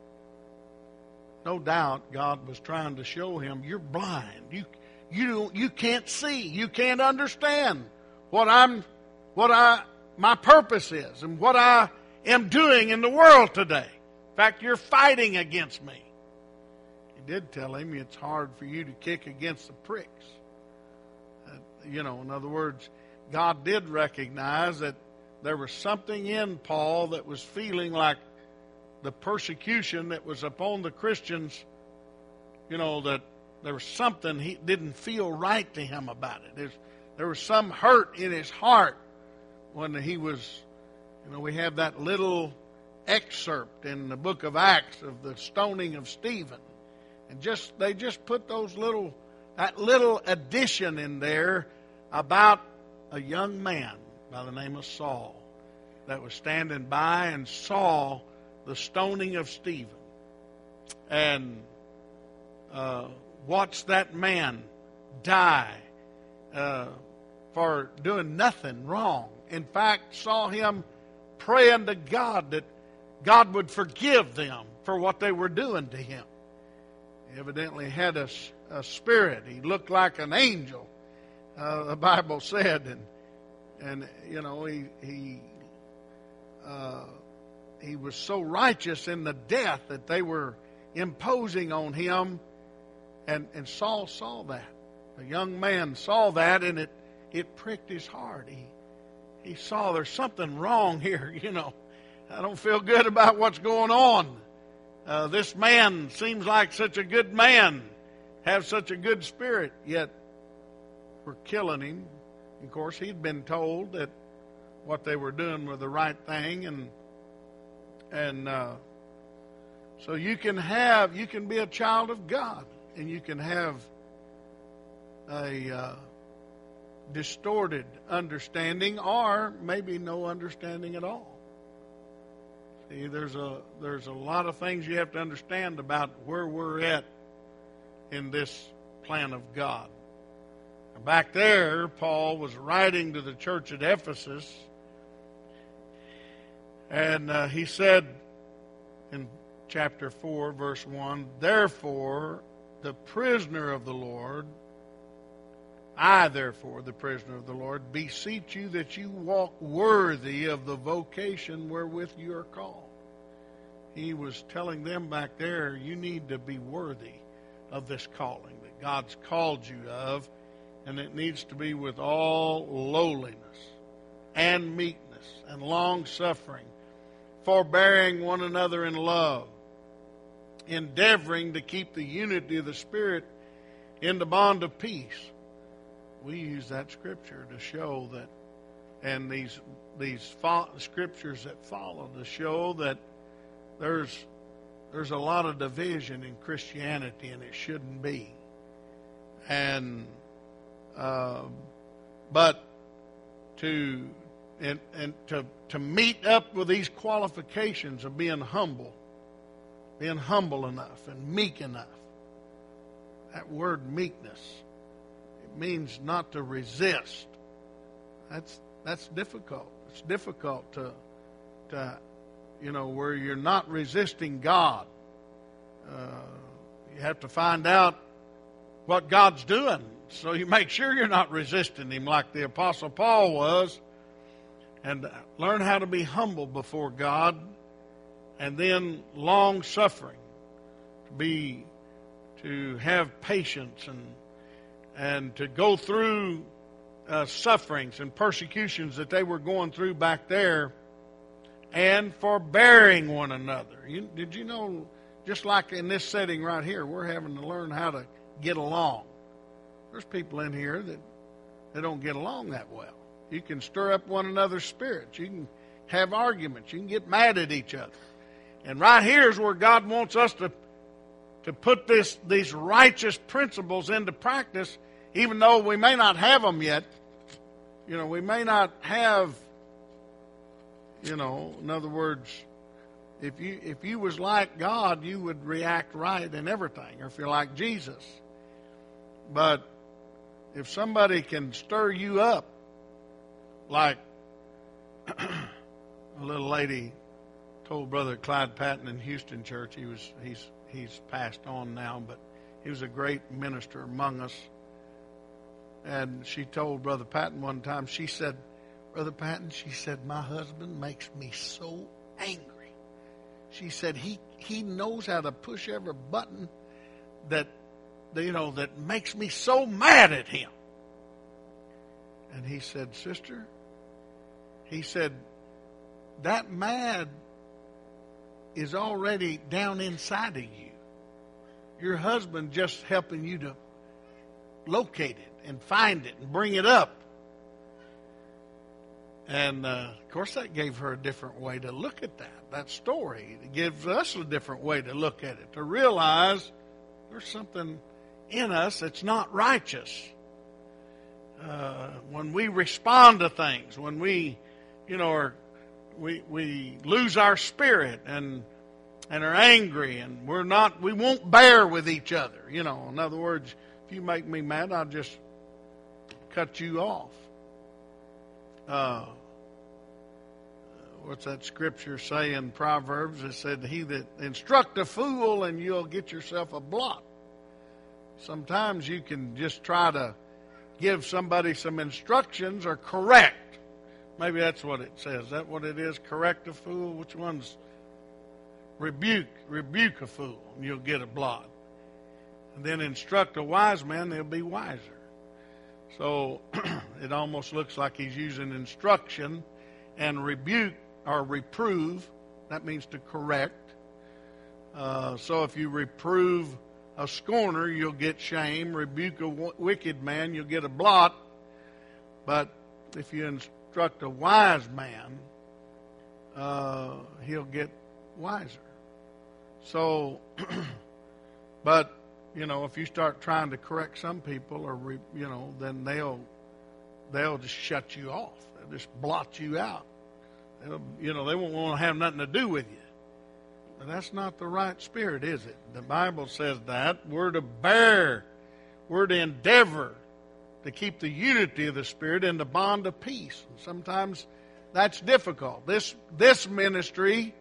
No doubt God was trying to show him, you're blind. You can't see. You can't understand what my purpose is and what I am doing in the world today. In fact, you're fighting against me. He did tell him it's hard for you to kick against the pricks. In other words, God did recognize that there was something in Paul that was feeling like the persecution that was upon the Christians, that there was something he didn't feel right to him about it. There was some hurt in his heart when he was, we have that little excerpt in the book of Acts of the stoning of Stephen. And they just put that little addition in there about a young man by the name of Saul that was standing by and saw the stoning of Stephen, and watched that man die for doing nothing wrong. In fact, saw him praying to God that God would forgive them for what they were doing to him. He evidently had a spirit. He looked like an angel, the Bible said, and he was so righteous in the death that they were imposing on him. And Saul saw that. The young man saw that, and it pricked his heart. He saw there's something wrong here. I don't feel good about what's going on. This man seems like such a good man, have such a good spirit, yet we're killing him. Of course, he'd been told that what they were doing was the right thing, and so you can be a child of God, and you can have a distorted understanding, or maybe no understanding at all. See, there's a lot of things you have to understand about where we're at in this plan of God. Back there, Paul was writing to the church at Ephesus, and he said in chapter 4, verse 1, "Therefore, the prisoner of the Lord, I, therefore, the prisoner of the Lord, beseech you that you walk worthy of the vocation wherewith you are called." He was telling them back there, you need to be worthy of this calling that God's called you of, and it needs to be with all lowliness and meekness and long-suffering, forbearing one another in love, endeavoring to keep the unity of the Spirit in the bond of peace. We use that scripture to show that, and these scriptures that follow to show that there's a lot of division in Christianity, and it shouldn't be. And but to meet up with these qualifications of being humble enough and meek enough. That word meekness, it means not to resist. That's difficult. It's difficult to where you're not resisting God. You have to find out what God's doing, so you make sure you're not resisting Him like the Apostle Paul was, and learn how to be humble before God, and then long-suffering, to have patience and to go through sufferings and persecutions that they were going through back there, and forbearing one another. Did you know, just like in this setting right here, we're having to learn how to get along. There's people in here that they don't get along that well. You can stir up one another's spirits. You can have arguments. You can get mad at each other. And right here is where God wants us to put these righteous principles into practice, even though we may not have them yet. We may not have, in other words, if you was like God, you would react right in everything, or if you're like Jesus. But if somebody can stir you up, like a little lady told Brother Clyde Patton in Houston Church, he's passed on now, but he was a great minister among us. And she told Brother Patton one time, she said, Brother Patton, she said, my husband makes me so angry. She said, he knows how to push every button that makes me so mad at him. And he said, sister, he said, that mad is already down inside of you. Your husband just helping you to locate it and find it and bring it up. And, of course, that gave her a different way to look at that story. It gives us a different way to look at it, to realize there's something in us that's not righteous. When we respond to things, when we lose our spirit and are angry, and we won't bear with each other. In other words, if you make me mad, I'll just cut you off. What's that scripture say in Proverbs? It said, he that instruct a fool and you'll get yourself a blot. Sometimes you can just try to give somebody some instructions or correct. Maybe that's what it says. Is that what it is? Correct a fool? Which one's rebuke? Rebuke a fool and you'll get a blot. And then instruct a wise man, they'll be wiser. So it almost looks like he's using instruction and rebuke or reprove. That means to correct. So if you reprove a scorner, you'll get shame. Rebuke a wicked man, you'll get a blot. But if you instruct a wise man, he'll get wiser. So, but, if you start trying to correct some people, or, then they'll just shut you off. They'll just blot you out. They won't want to have nothing to do with you. But that's not the right spirit, is it? The Bible says that. We're to bear. We're to endeavor to keep the unity of the Spirit in the bond of peace. And sometimes that's difficult. This ministry,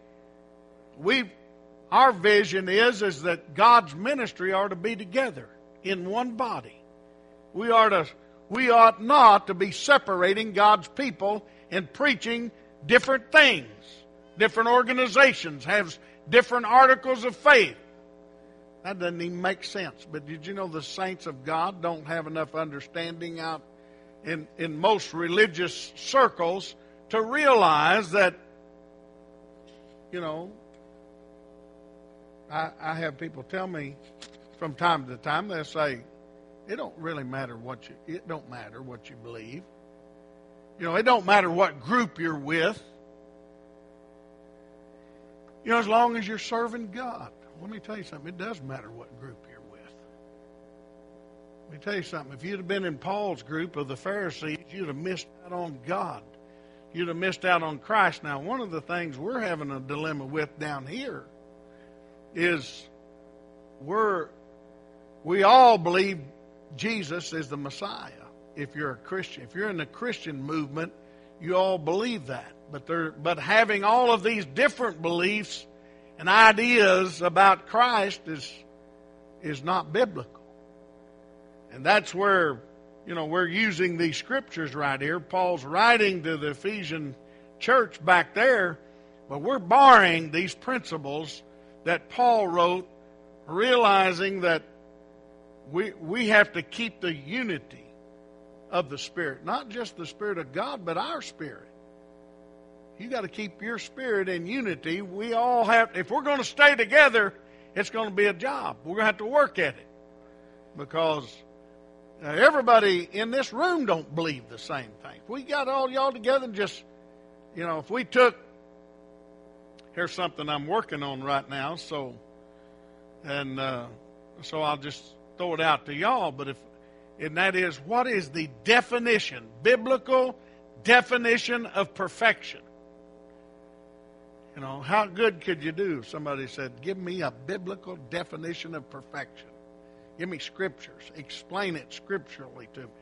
our vision is that God's ministry are to be together in one body. We ought not to be separating God's people and preaching different things. Different organizations have different articles of faith. That doesn't even make sense. But did you know the saints of God don't have enough understanding out in most religious circles to realize that, I have people tell me from time to time, they'll say, it don't really matter it don't matter what you believe. It don't matter what group you're with. As long as you're serving God. Let me tell you something. It does matter what group you're with. Let me tell you something. If you'd have been in Paul's group of the Pharisees, you'd have missed out on God. You'd have missed out on Christ. Now, one of the things we're having a dilemma with down here is we all believe Jesus is the Messiah. If you're a Christian, if you're in the Christian movement, you all believe that. But having all of these different beliefs and ideas about Christ is not biblical. And that's where, we're using these scriptures right here. Paul's writing to the Ephesian church back there, but we're borrowing these principles that Paul wrote, realizing that we have to keep the unity of the Spirit. Not just the Spirit of God, but our spirit. You got to keep your spirit in unity. We all have, if we're going to stay together, it's going to be a job. We're going to have to work at it. Because everybody in this room don't believe the same thing. If we got all y'all together and just, if we took, here's something I'm working on right now, so I'll just throw it out to y'all, and that is, what is the definition, biblical definition of perfection? How good could you do if somebody said, give me a biblical definition of perfection? Give me scriptures. Explain it scripturally to me.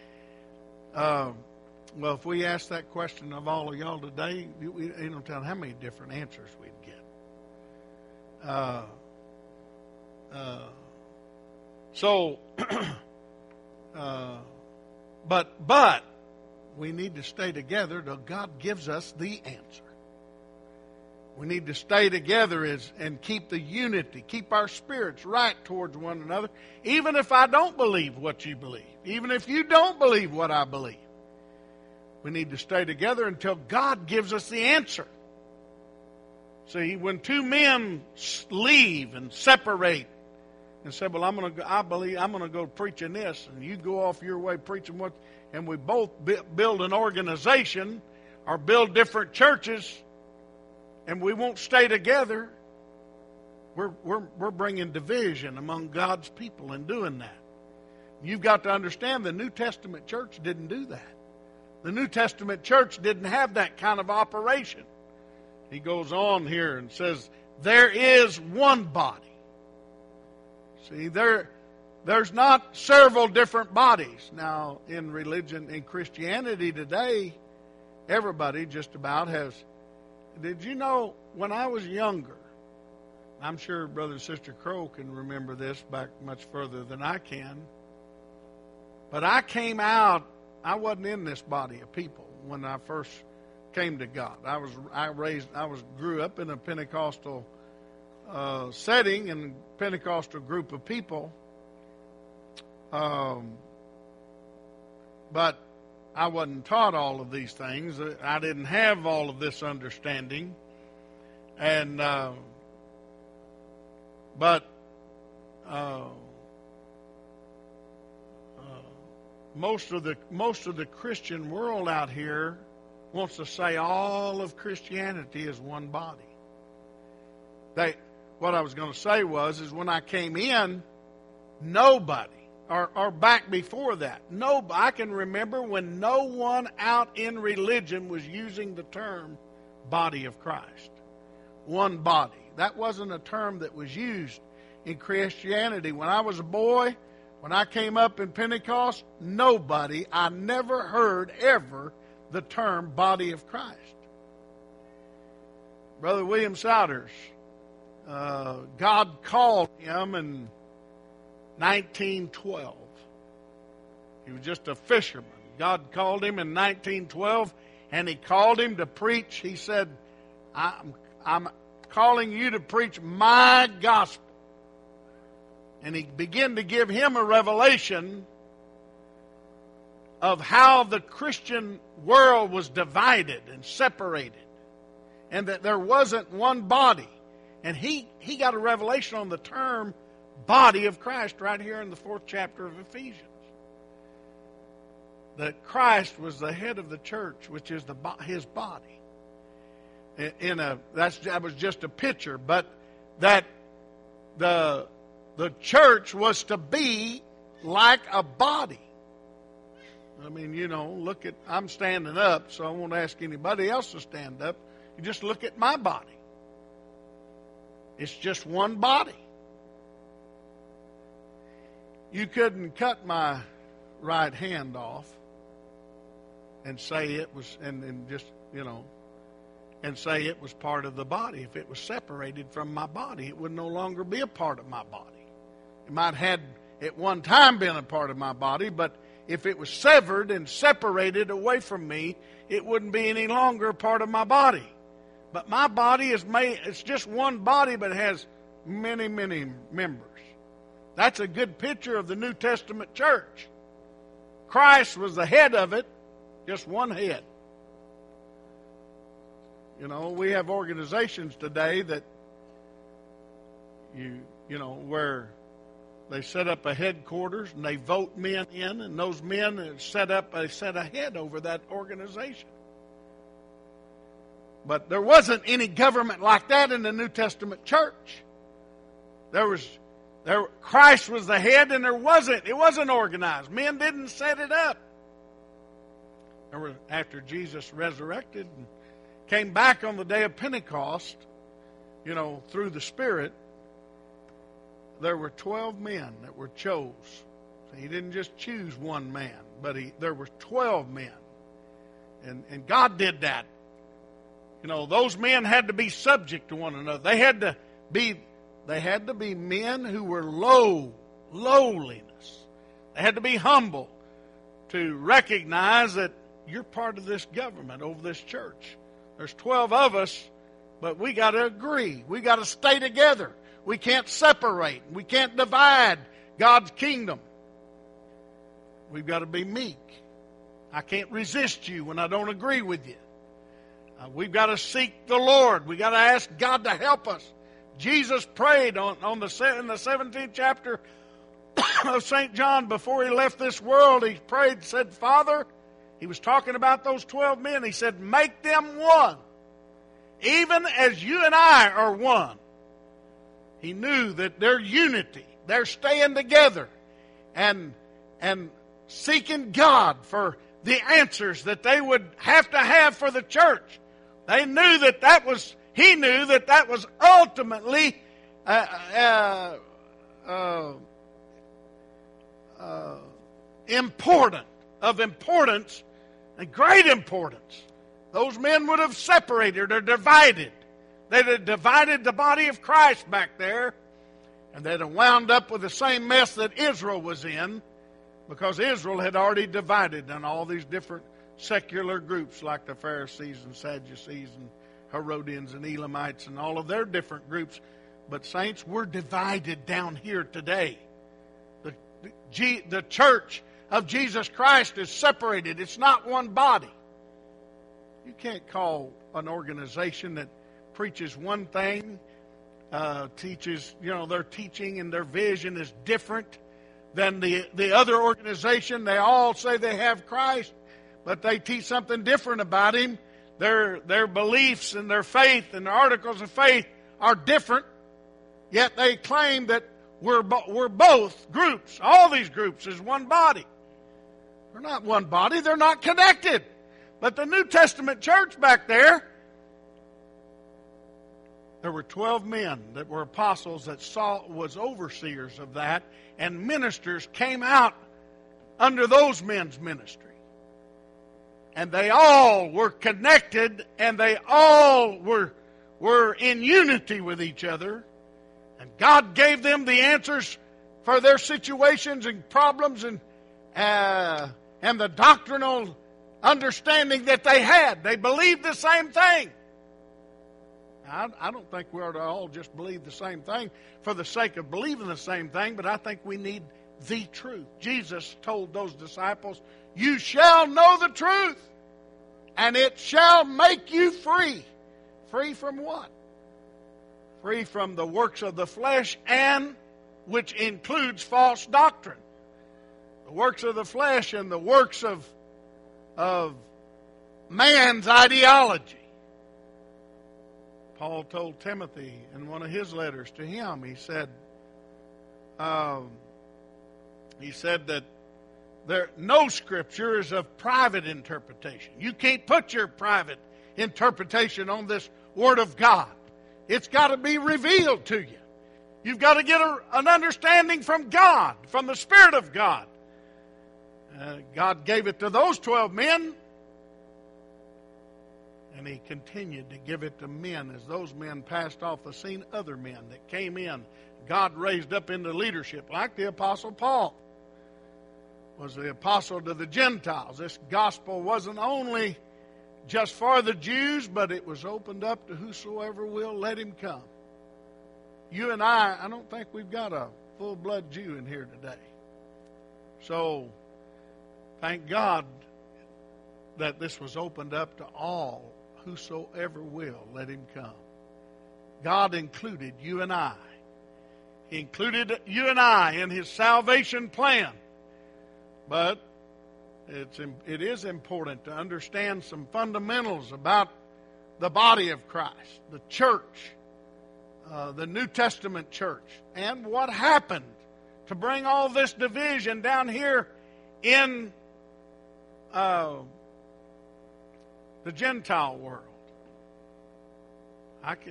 Well, if we ask that question of all of y'all today, you don't tell how many different answers we'd get. But we need to stay together till God gives us the answer. We need to stay together and keep the unity, keep our spirits right towards one another, even if I don't believe what you believe, even if you don't believe what I believe. We need to stay together until God gives us the answer. See, when two men leave and separate and say, well, I believe I'm going to go preaching this, and you go off your way preaching what, and we both build an organization or build different churches, and we won't stay together, we're bringing division among God's people in doing that. You've got to understand the New Testament church didn't do that. The New Testament church didn't have that kind of operation. He goes on here and says, there is one body. See, there's not several different bodies. Now, in religion, in Christianity today, everybody just about has. Did you know, when I was younger, I'm sure Brother and Sister Crow can remember this back much further than I can, but I came out, I wasn't in this body of people when I first came to God. I grew up in a Pentecostal setting and Pentecostal group of people, but I wasn't taught all of these things. I didn't have all of this understanding, and most of the Christian world out here wants to say all of Christianity is one body. What I was going to say is when I came in, nobody. Or back before that. I can remember when no one out in religion was using the term body of Christ. One body. That wasn't a term that was used in Christianity. When I was a boy, when I came up in Pentecost, I never heard ever the term body of Christ. Brother William Souders, God called him in 1912. He was just a fisherman. God called him in 1912, and He called him to preach. He said, I'm calling you to preach my gospel. And He began to give him a revelation of how the Christian world was divided and separated, and that there wasn't one body. And he got a revelation on the term body of Christ right here in the 4th chapter of Ephesians. That Christ was the head of the church, which is His body. That was just a picture, but that the church was to be like a body. I mean, look at, I'm standing up, so I won't ask anybody else to stand up. You just look at my body. It's just one body. You couldn't cut my right hand off and say it was, and just, and say it was part of the body. If it was separated from my body, it would no longer be a part of my body. It might have at one time been a part of my body, but if it was severed and separated away from me, it wouldn't be any longer a part of my body. But my body is made, it's just one body, but it has many, many members. That's a good picture of the New Testament church. Christ was the head of it, just one head. We have organizations today that where they set up a headquarters and they vote men in, and those men set a head over that organization. But there wasn't any government like that in the New Testament church. Christ was the head, and it wasn't organized. Men didn't set it up. After Jesus resurrected and came back on the day of Pentecost, through the Spirit, there were 12 men that were chose. So he didn't just choose one man, but there were 12 men. And God did that. Those men had to be subject to one another. They had to be men who were lowliness. They had to be humble to recognize that you're part of this government over this church. There's 12 of us, but we got to agree. We got to stay together. We can't separate. We can't divide God's kingdom. We've got to be meek. I can't resist you when I don't agree with you. We've got to seek the Lord. We've got to ask God to help us. Jesus prayed in the 17th chapter of St. John before he left this world. He prayed and said, Father, he was talking about those 12 men. He said, make them one, even as you and I are one. He knew that their unity, their staying together and seeking God for the answers that they would have to have for the church. He knew that was ultimately of importance and great importance. Those men would have separated or divided. They'd have divided the body of Christ back there, and they'd have wound up with the same mess that Israel was in, because Israel had already divided in all these different secular groups like the Pharisees and Sadducees and Herodians and Elamites and all of their different groups. But saints, we're divided down here today. The church of Jesus Christ is separated. It's not one body. You can't call an organization that preaches one thing, teaches, their teaching and their vision is different than the other organization. They all say they have Christ, but they teach something different about Him. Their beliefs and their faith and their articles of faith are different, yet they claim that we're both groups. All these groups is one body. They're not one body. They're not connected. But the New Testament church back there were 12 men that were apostles that was overseers of that, and ministers came out under those men's ministry. And they all were connected, and they all were in unity with each other. And God gave them the answers for their situations and problems and the doctrinal understanding that they had. They believed the same thing. I don't think we ought to all just believe the same thing for the sake of believing the same thing, but I think we need the truth. Jesus told those disciples, you shall know the truth, and it shall make you free. Free from what? Free from the works of the flesh, and which includes false doctrine. The works of the flesh and the works of man's ideology. Paul told Timothy in one of his letters to him, he said, He said that no Scripture is of private interpretation. You can't put your private interpretation on this Word of God. It's got to be revealed to you. You've got to get an understanding from God, from the Spirit of God. God gave it to those 12 men, and He continued to give it to men. As those men passed off the scene, other men that came in, God raised up into leadership, like the Apostle Paul was the apostle to the Gentiles. This gospel wasn't only just for the Jews, but it was opened up to whosoever will, let him come. You and I don't think we've got a full-blood Jew in here today. So, thank God that this was opened up to all, whosoever will, let him come. God included you and I. He included you and I in His salvation plan. But it is important to understand some fundamentals about the body of Christ, the church, the New Testament church, and what happened to bring all this division down here in the Gentile world. I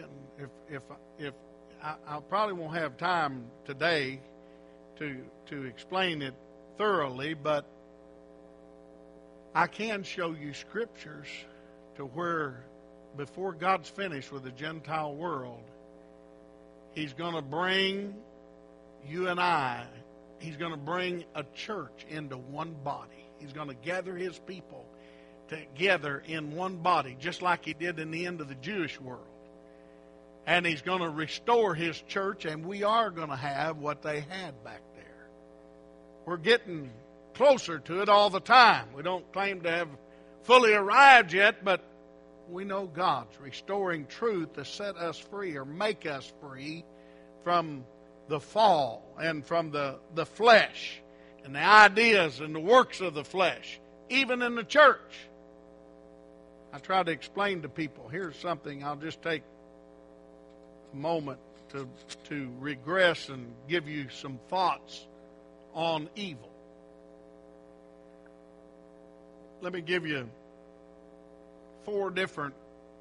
probably won't have time today to explain it thoroughly, but I can show you scriptures to where before God's finished with the Gentile world, He's going to bring you and I, He's going to bring a church into one body. He's going to gather His people together in one body, just like He did in the end of the Jewish world. And He's going to restore His church, and we are going to have what they had back there. We're getting closer to it all the time. We don't claim to have fully arrived yet, but we know God's restoring truth to set us free or make us free from the fall and from the flesh and the ideas and the works of the flesh, even in the church. I try to explain to people, here's something, I'll just take a moment to regress and give you some thoughts on evil. Let me give you 4 different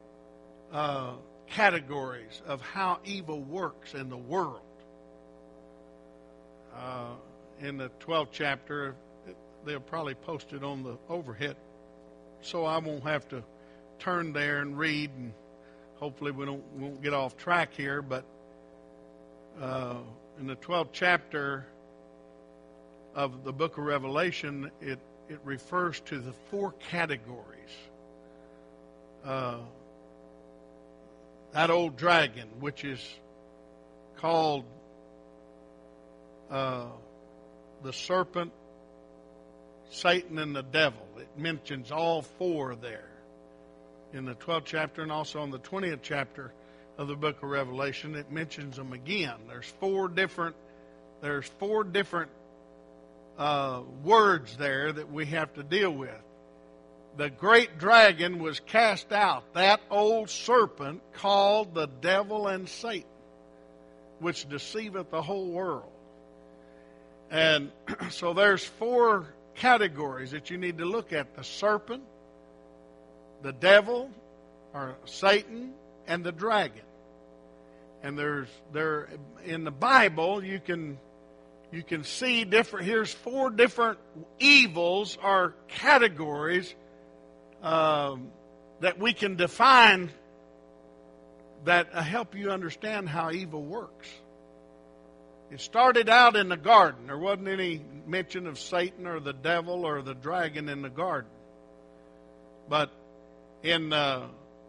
categories of how evil works in the world. In the 12th chapter, they'll probably post it on the overhead, so I won't have to turn there and read, and hopefully we won't get off track here. But in the 12th chapter of the book of Revelation, it refers to the 4 categories. That old dragon, which is called the serpent, Satan, and the devil. It mentions all 4 there in the 12th chapter, and also in the 20th chapter of the book of Revelation, it mentions them again. There's 4 different words there that we have to deal with. The great dragon was cast out, that old serpent called the devil and Satan, which deceiveth the whole world. And so there's 4 categories that you need to look at: the serpent, the devil, or Satan, and the dragon. And there in the Bible you can see different. Here's 4 different evils or categories that we can define that help you understand how evil works. It started out in the garden. There wasn't any mention of Satan or the devil or the dragon in the garden. But in the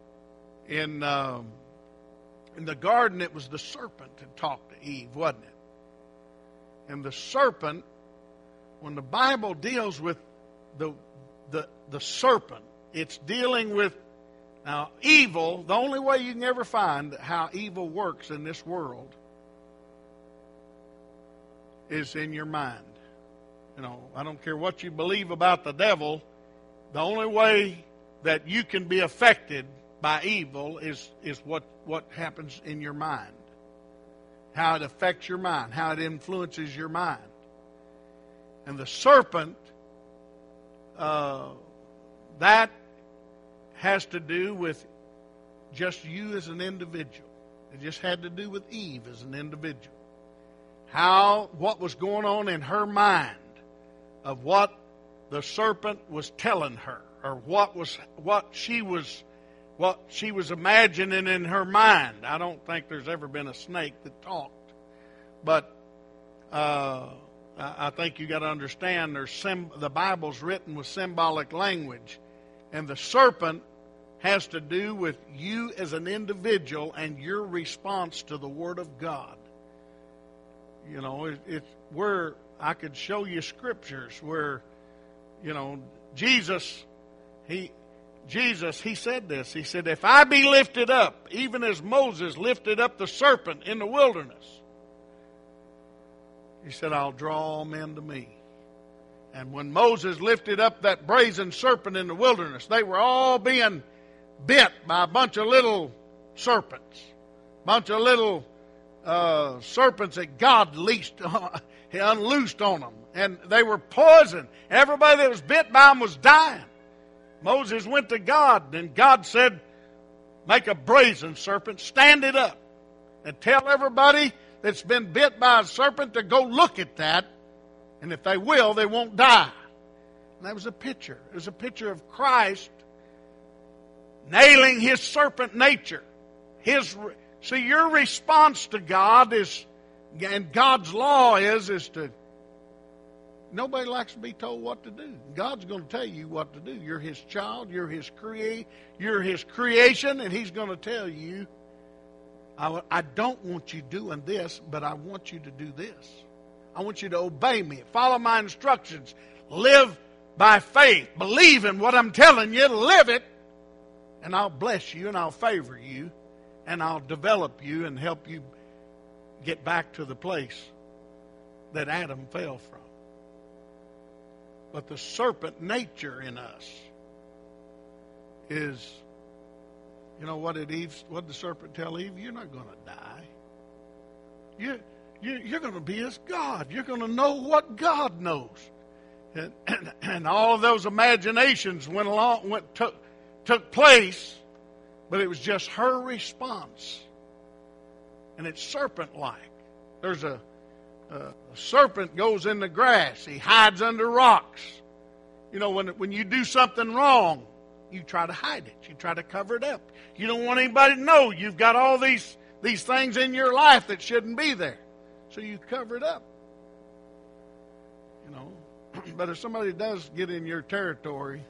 garden, it was the serpent that talked to Eve, wasn't it? And the serpent, when the Bible deals with the serpent, it's dealing with now evil. The only way you can ever find how evil works in this world is in your mind. You know, I don't care what you believe about the devil. The only way that you can be affected by evil is what happens in your mind. How it affects your mind, how it influences your mind. And the serpent, that has to do with just you as an individual. It just had to do with Eve as an individual. What was going on in her mind of what the serpent was telling her, or what she was imagining in her mind. I don't think there's ever been a snake that talked, but I think you got to understand the Bible's written with symbolic language, and the serpent has to do with you as an individual and your response to the Word of God. You know, where I could show you scriptures where, you know, Jesus, he said this. He said, if I be lifted up, even as Moses lifted up the serpent in the wilderness, he said, I'll draw all men to me. And when Moses lifted up that brazen serpent in the wilderness, they were all being bit by a bunch of little serpents. Bunch of little serpents that God unloosed on them. And they were poison. Everybody that was bit by them was dying. Moses went to God, and God said, make a brazen serpent, stand it up, and tell everybody that's been bit by a serpent to go look at that, and if they will, they won't die. And that was a picture. It was a picture of Christ nailing his serpent nature. See, your response to God is, and God's law is to, nobody likes to be told what to do. God's going to tell you what to do. You're His child. You're His creation, and He's going to tell you, I don't want you doing this, but I want you to do this. I want you to obey me. Follow my instructions. Live by faith. Believe in what I'm telling you. Live it, and I'll bless you, and I'll favor you, and I'll develop you and help you get back to the place that Adam fell from. But the serpent nature in us is, you know, what did the serpent tell Eve? You're not going to die. You're going to be as God. You're going to know what God knows. And all of those imaginations took place, but it was just her response. And it's serpent-like. There's a serpent goes in the grass. He hides under rocks. You know, when you do something wrong, you try to hide it. You try to cover it up. You don't want anybody to know you've got all these things in your life that shouldn't be there. So you cover it up. You know, but if somebody does get in your territory,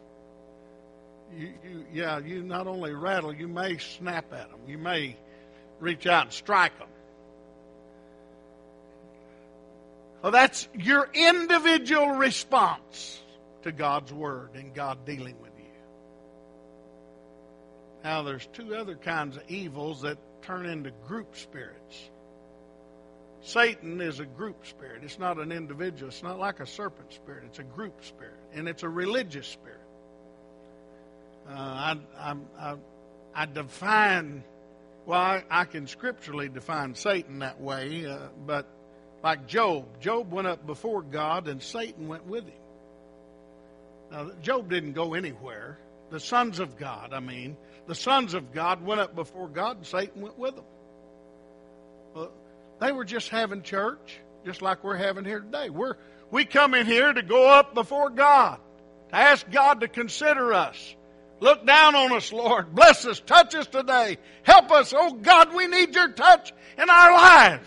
you not only rattle, you may snap at them. You may reach out and strike them. Well, that's your individual response to God's Word and God dealing with you. Now, there's two other kinds of evils that turn into group spirits. Satan is a group spirit. It's not an individual. It's not like a serpent spirit. It's a group spirit, and it's a religious spirit. I can scripturally define Satan that way, but like Job went up before God, and Satan went with him. Now, Job didn't go anywhere. The sons of God went up before God, and Satan went with them. Well, they were just having church, just like we're having here today. We come in here to go up before God, to ask God to consider us. Look down on us, Lord. Bless us. Touch us today. Help us. Oh, God, we need your touch in our lives.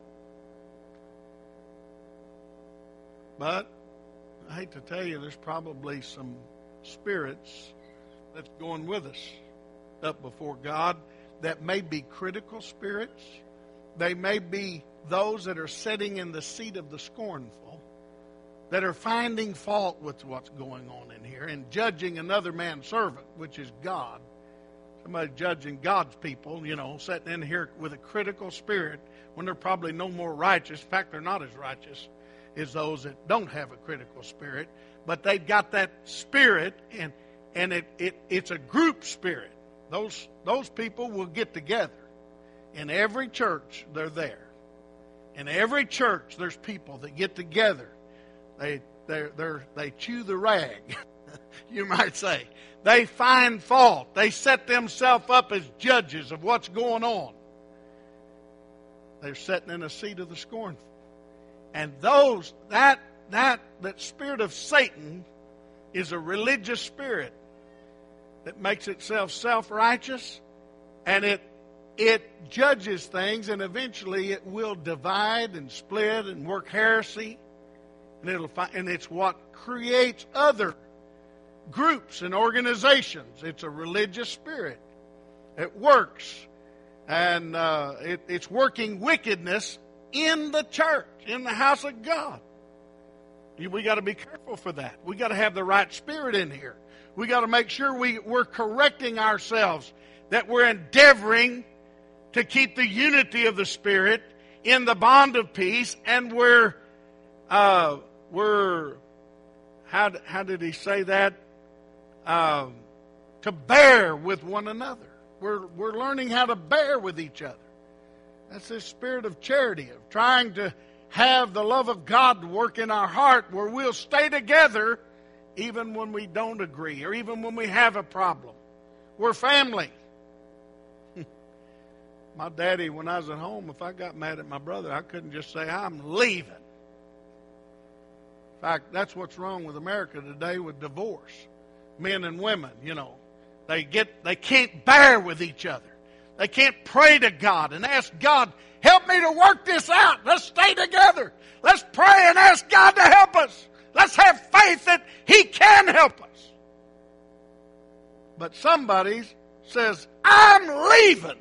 But I hate to tell you, there's probably some spirits that's going with us up before God that may be critical spirits. They may be those that are sitting in the seat of the scornful, that are finding fault with what's going on in here and judging another man's servant, which is God. Somebody judging God's people, you know, sitting in here with a critical spirit when they're probably no more righteous. In fact, they're not as righteous as those that don't have a critical spirit. But they've got that spirit, and it's a group spirit. Those people will get together. In every church, they're there. In every church, there's people that get together. they chew the rag, you might say. They find fault. They set themselves up as judges of what's going on. They're sitting in a seat of the scornful. And that spirit of Satan is a religious spirit that makes itself self-righteous, and it judges things, and eventually it will divide and split and work heresy, and it's what creates other groups and organizations. It's a religious spirit. It works, and it's working wickedness in the church, in the house of God. We got to be careful for that. We got to have the right spirit in here. We got to make sure we're correcting ourselves, that we're endeavoring to keep the unity of the Spirit in the bond of peace, and we're how did he say that? To bear with one another. We're learning how to bear with each other. That's this spirit of charity, of trying to have the love of God work in our heart, where we'll stay together even when we don't agree, or even when we have a problem. We're family. My daddy, when I was at home, if I got mad at my brother, I couldn't just say, I'm leaving. In fact, that's what's wrong with America today with divorce. Men and women, they can't bear with each other. They can't pray to God and ask God, help me to work this out. Let's stay together. Let's pray and ask God to help us. Let's have faith that He can help us. But somebody says, I'm leaving.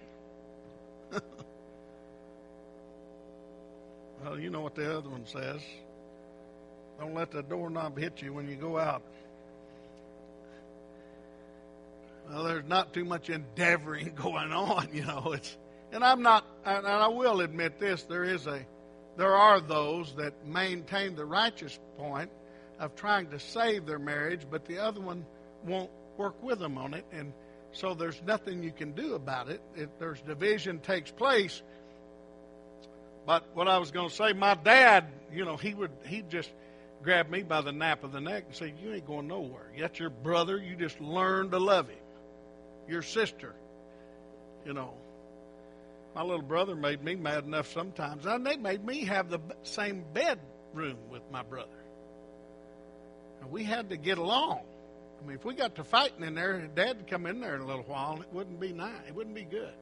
Well, you know what the other one says. Don't let the doorknob hit you when you go out. Well, there's not too much endeavoring going on, and I will admit this, there are those that maintain the righteous point of trying to save their marriage, but the other one won't work with them on it, and so there's nothing you can do about it. There's division takes place. But what I was going to say, my dad, he'd just grab me by the nape of the neck and say, you ain't going nowhere. That's your brother. You just learn to love him. Your sister. My little brother made me mad enough sometimes. And they made me have the same bedroom with my brother. And we had to get along. I mean, if we got to fighting in there, Dad would come in there in a little while, and it wouldn't be nice. It wouldn't be good.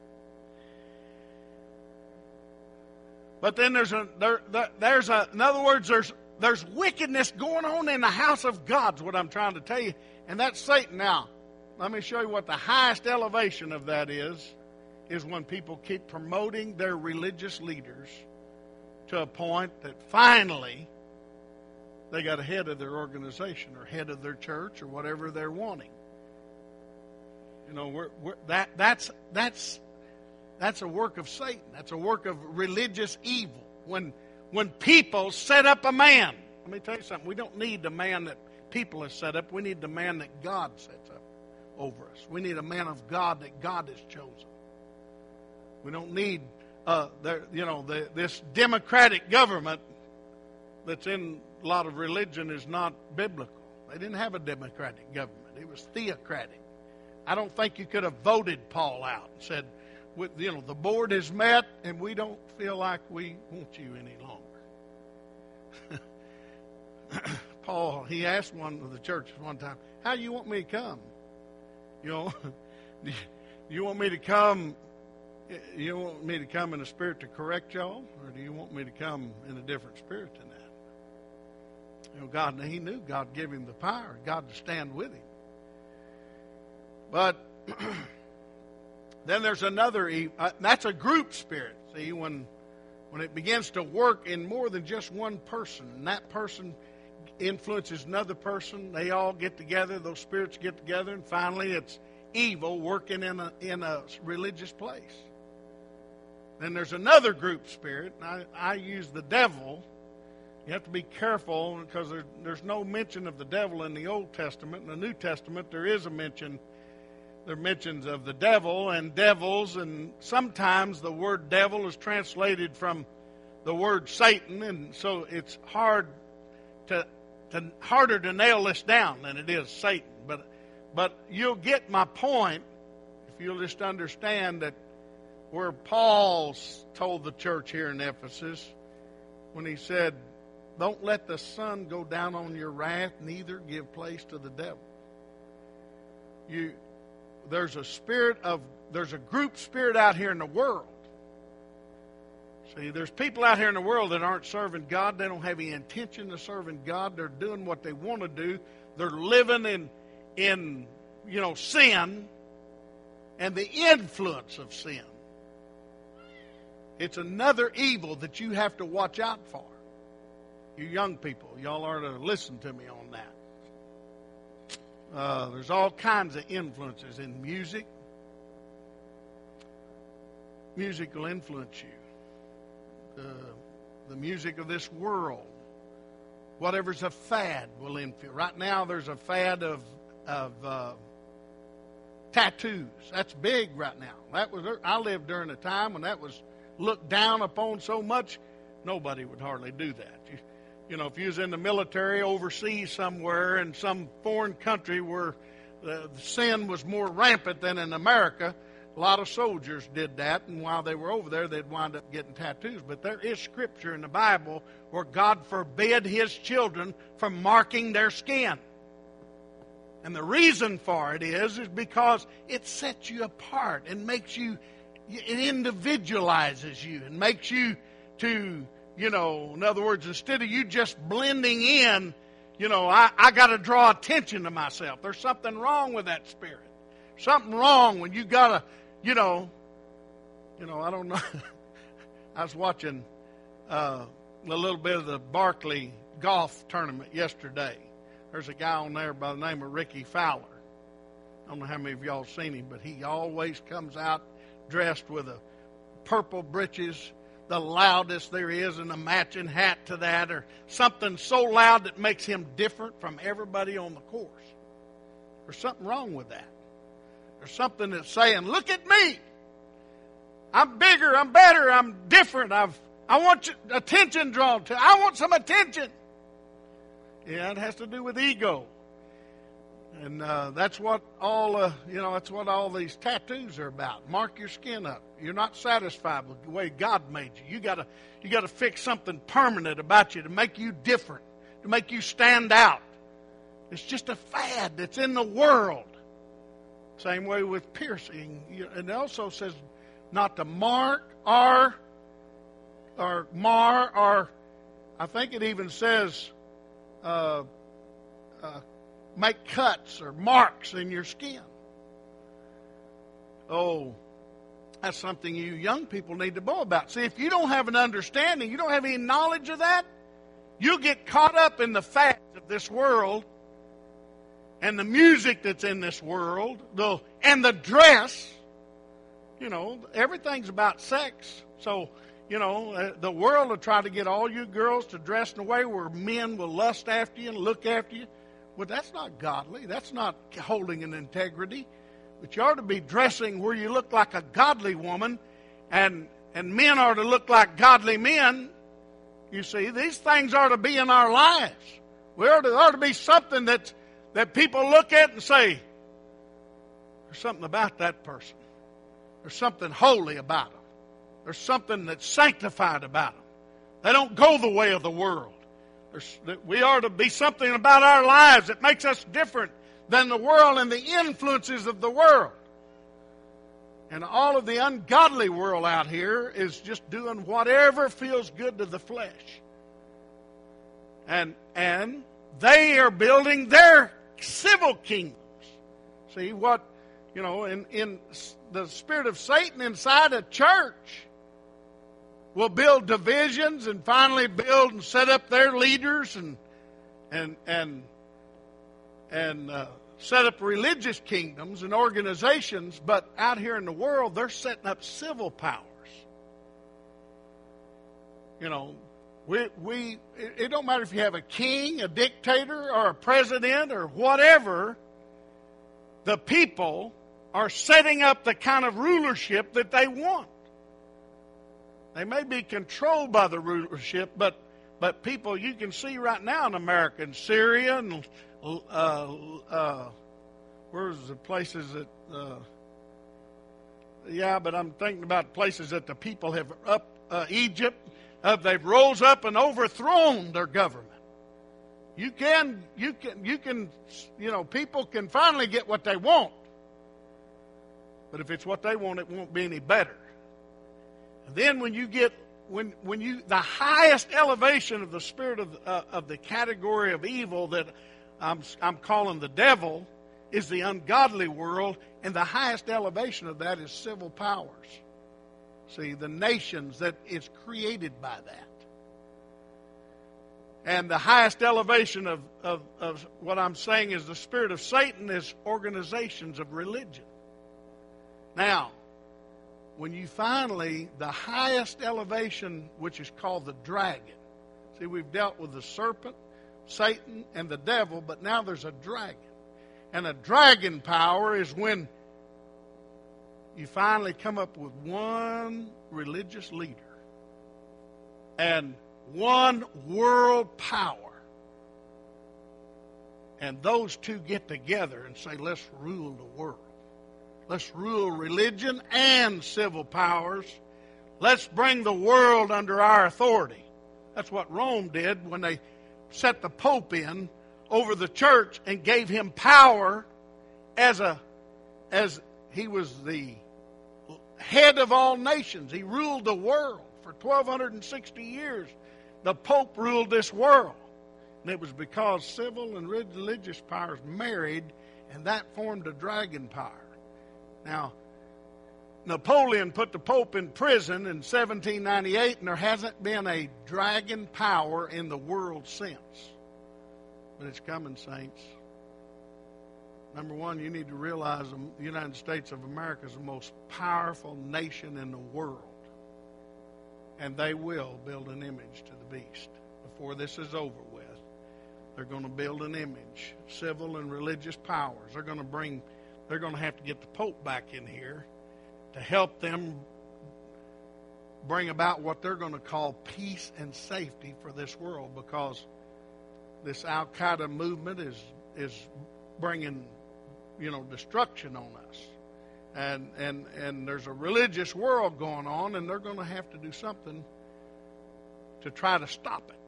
But then in other words, there's wickedness going on in the house of God, is what I'm trying to tell you. And that's Satan. Now, let me show you what the highest elevation of that is when people keep promoting their religious leaders to a point that finally they got ahead of their organization or head of their church or whatever they're wanting. That's a work of Satan. That's a work of religious evil. When people set up a man, let me tell you something. We don't need the man that people have set up. We need the man that God sets up over us. We need a man of God that God has chosen. We don't need this democratic government that's in a lot of religion is not biblical. They didn't have a democratic government. It was theocratic. I don't think you could have voted Paul out and said, the board has met and we don't feel like we want you any longer. Paul, he asked one of the churches one time, how do you want me to come? Do you want me to come? You want me to come in a spirit to correct y'all, or do you want me to come in a different spirit than that? God, he knew God gave him the power, God to stand with him. But then there's another, that's a group spirit. See, when it begins to work in more than just one person, and that person influences another person, they all get together, those spirits get together, and finally it's evil working in a religious place. Then there's another group spirit, and I use the devil. You have to be careful because there's no mention of the devil in the Old Testament. In the New Testament, there is a mention. There are mentions of the devil and devils, and sometimes the word devil is translated from the word Satan, and so it's hard to harder to nail this down than it is Satan. But you'll get my point if you'll just understand that where Paul told the church here in Ephesus when he said, don't let the sun go down on your wrath, neither give place to the devil. There's a group spirit out here in the world. See, there's people out here in the world that aren't serving God. They don't have any intention of serving God. They're doing what they want to do. They're living in sin and the influence of sin. It's another evil that you have to watch out for. You young people, y'all are to listen to me on that. There's all kinds of influences in music. Music will influence you. The music of this world. Whatever's a fad will influence. Right now there's a fad of tattoos. That's big right now. I lived during a time when that was looked down upon so much, nobody would hardly do that. If you was in the military overseas somewhere in some foreign country where the sin was more rampant than in America, a lot of soldiers did that, and while they were over there, they'd wind up getting tattoos. But there is scripture in the Bible where God forbid His children from marking their skin. And the reason for it is because it sets you apart and makes you, it individualizes you and makes you to, in other words, instead of you just blending in, I got to draw attention to myself. There's something wrong with that spirit. Something wrong when you got to, I don't know. I was watching a little bit of the Barkley golf tournament yesterday. There's a guy on there by the name of Ricky Fowler. I don't know how many of y'all seen him, but he always comes out dressed with a purple breeches, the loudest there is, and a matching hat to that, or something so loud that makes him different from everybody on the course. There's something wrong with that. There's something that's saying, look at me. I'm bigger, I'm better, I'm different. I want attention drawn to. I want some attention. Yeah, it has to do with ego. And that's what that's what all these tattoos are about. Mark your skin up. You're not satisfied with the way God made you. You got to fix something permanent about you to make you different, to make you stand out. It's just a fad that's in the world. Same way with piercing. And it also says not to mark or mar, or I think it even says make cuts or marks in your skin. Oh, that's something you young people need to know about. See, if you don't have an understanding, you don't have any knowledge of that, you'll get caught up in the fads of this world and the music that's in this world, and the dress. Everything's about sex. So, the world will try to get all you girls to dress in a way where men will lust after you and look after you. Well, that's not godly. That's not holding an integrity. But you ought to be dressing where you look like a godly woman, and men are to look like godly men. You see, these things are to be in our lives. There ought to be something that people look at and say, there's something about that person. There's something holy about them. There's something that's sanctified about them. They don't go the way of the world. We are to be something about our lives that makes us different than the world and the influences of the world. And all of the ungodly world out here is just doing whatever feels good to the flesh. And they are building their civil kingdoms. See what, in the spirit of Satan inside a church will build divisions and finally build and set up their leaders and set up religious kingdoms and organizations. But out here in the world, they're setting up civil powers. It don't matter if you have a king, a dictator, or a president, or whatever. The people are setting up the kind of rulership that they want. They may be controlled by the rulership, but But people, you can see right now in America, in Syria, and where's the places that, but I'm thinking about places that the people have Egypt, they've rose up and overthrown their government. People can finally get what they want. But if it's what they want, it won't be any better. And then when you get, the highest elevation of the spirit of the category of evil that I'm calling the devil is the ungodly world, and the highest elevation of that is civil powers. See, the nations that is created by that. And the highest elevation of what I'm saying is the spirit of Satan is organizations of religion. Now, when you finally, the highest elevation, which is called the dragon. See, we've dealt with the serpent, Satan, and the devil, but now there's a dragon. And a dragon power is when you finally come up with one religious leader and one world power. And those two get together and say, let's rule the world. Let's rule religion and civil powers. Let's bring the world under our authority. That's what Rome did when they set the Pope in over the church and gave him power as he was the head of all nations. He ruled the world for 1,260 years. The Pope ruled this world. And it was because civil and religious powers married, and that formed a dragon power. Now, Napoleon put the Pope in prison in 1798, and there hasn't been a dragon power in the world since. But it's coming, saints. Number one, you need to realize the United States of America is the most powerful nation in the world. And they will build an image to the beast. Before this is over with, they're going to build an image. Civil and religious powers. They're going to have to get the Pope back in here to help them bring about what they're going to call peace and safety for this world, because this Al-Qaeda movement is bringing, destruction on us. And there's a religious world going on, and they're going to have to do something to try to stop it.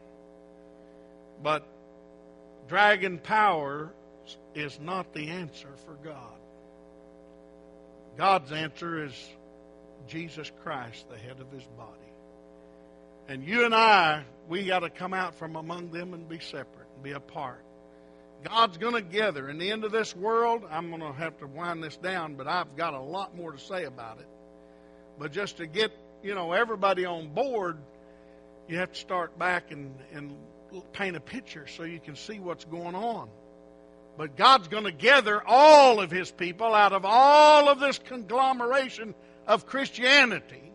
But dragon power is not the answer for God. God's answer is Jesus Christ, the head of his body. And you and I, we got to come out from among them and be separate and be apart. God's going to gather. In the end of this world, I'm going to have to wind this down, but I've got a lot more to say about it. But just to get, everybody on board, you have to start back and paint a picture so you can see what's going on. But God's going to gather all of his people out of all of this conglomeration of Christianity.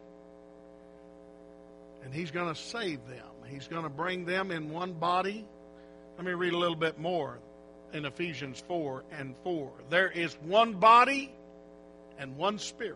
And he's going to save them. He's going to bring them in one body. Let me read a little bit more in Ephesians 4:4. There is one body and one spirit.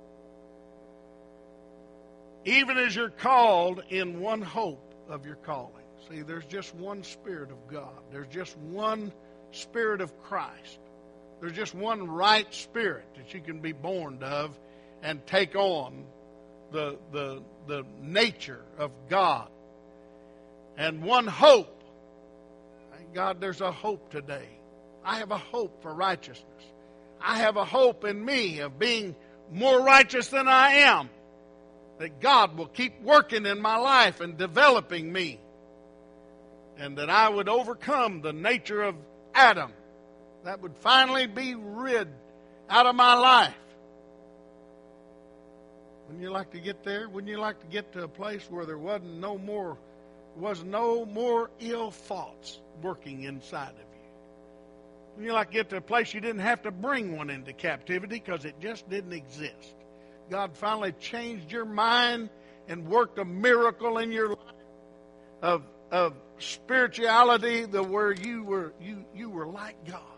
Even as you're called in one hope of your calling. See, there's just one Spirit of God. There's just one Spirit of Christ. There's just one right spirit that you can be born of and take on the nature of God. And one hope. Thank God there's a hope today. I have a hope for righteousness. I have a hope in me of being more righteous than I am. That God will keep working in my life and developing me. And that I would overcome the nature of Adam. That would finally be rid out of my life. Wouldn't you like to get there? Wouldn't you like to get to a place where there was no more ill thoughts working inside of you? Wouldn't you like to get to a place you didn't have to bring one into captivity because it just didn't exist? God finally changed your mind and worked a miracle in your life of spirituality, where you were like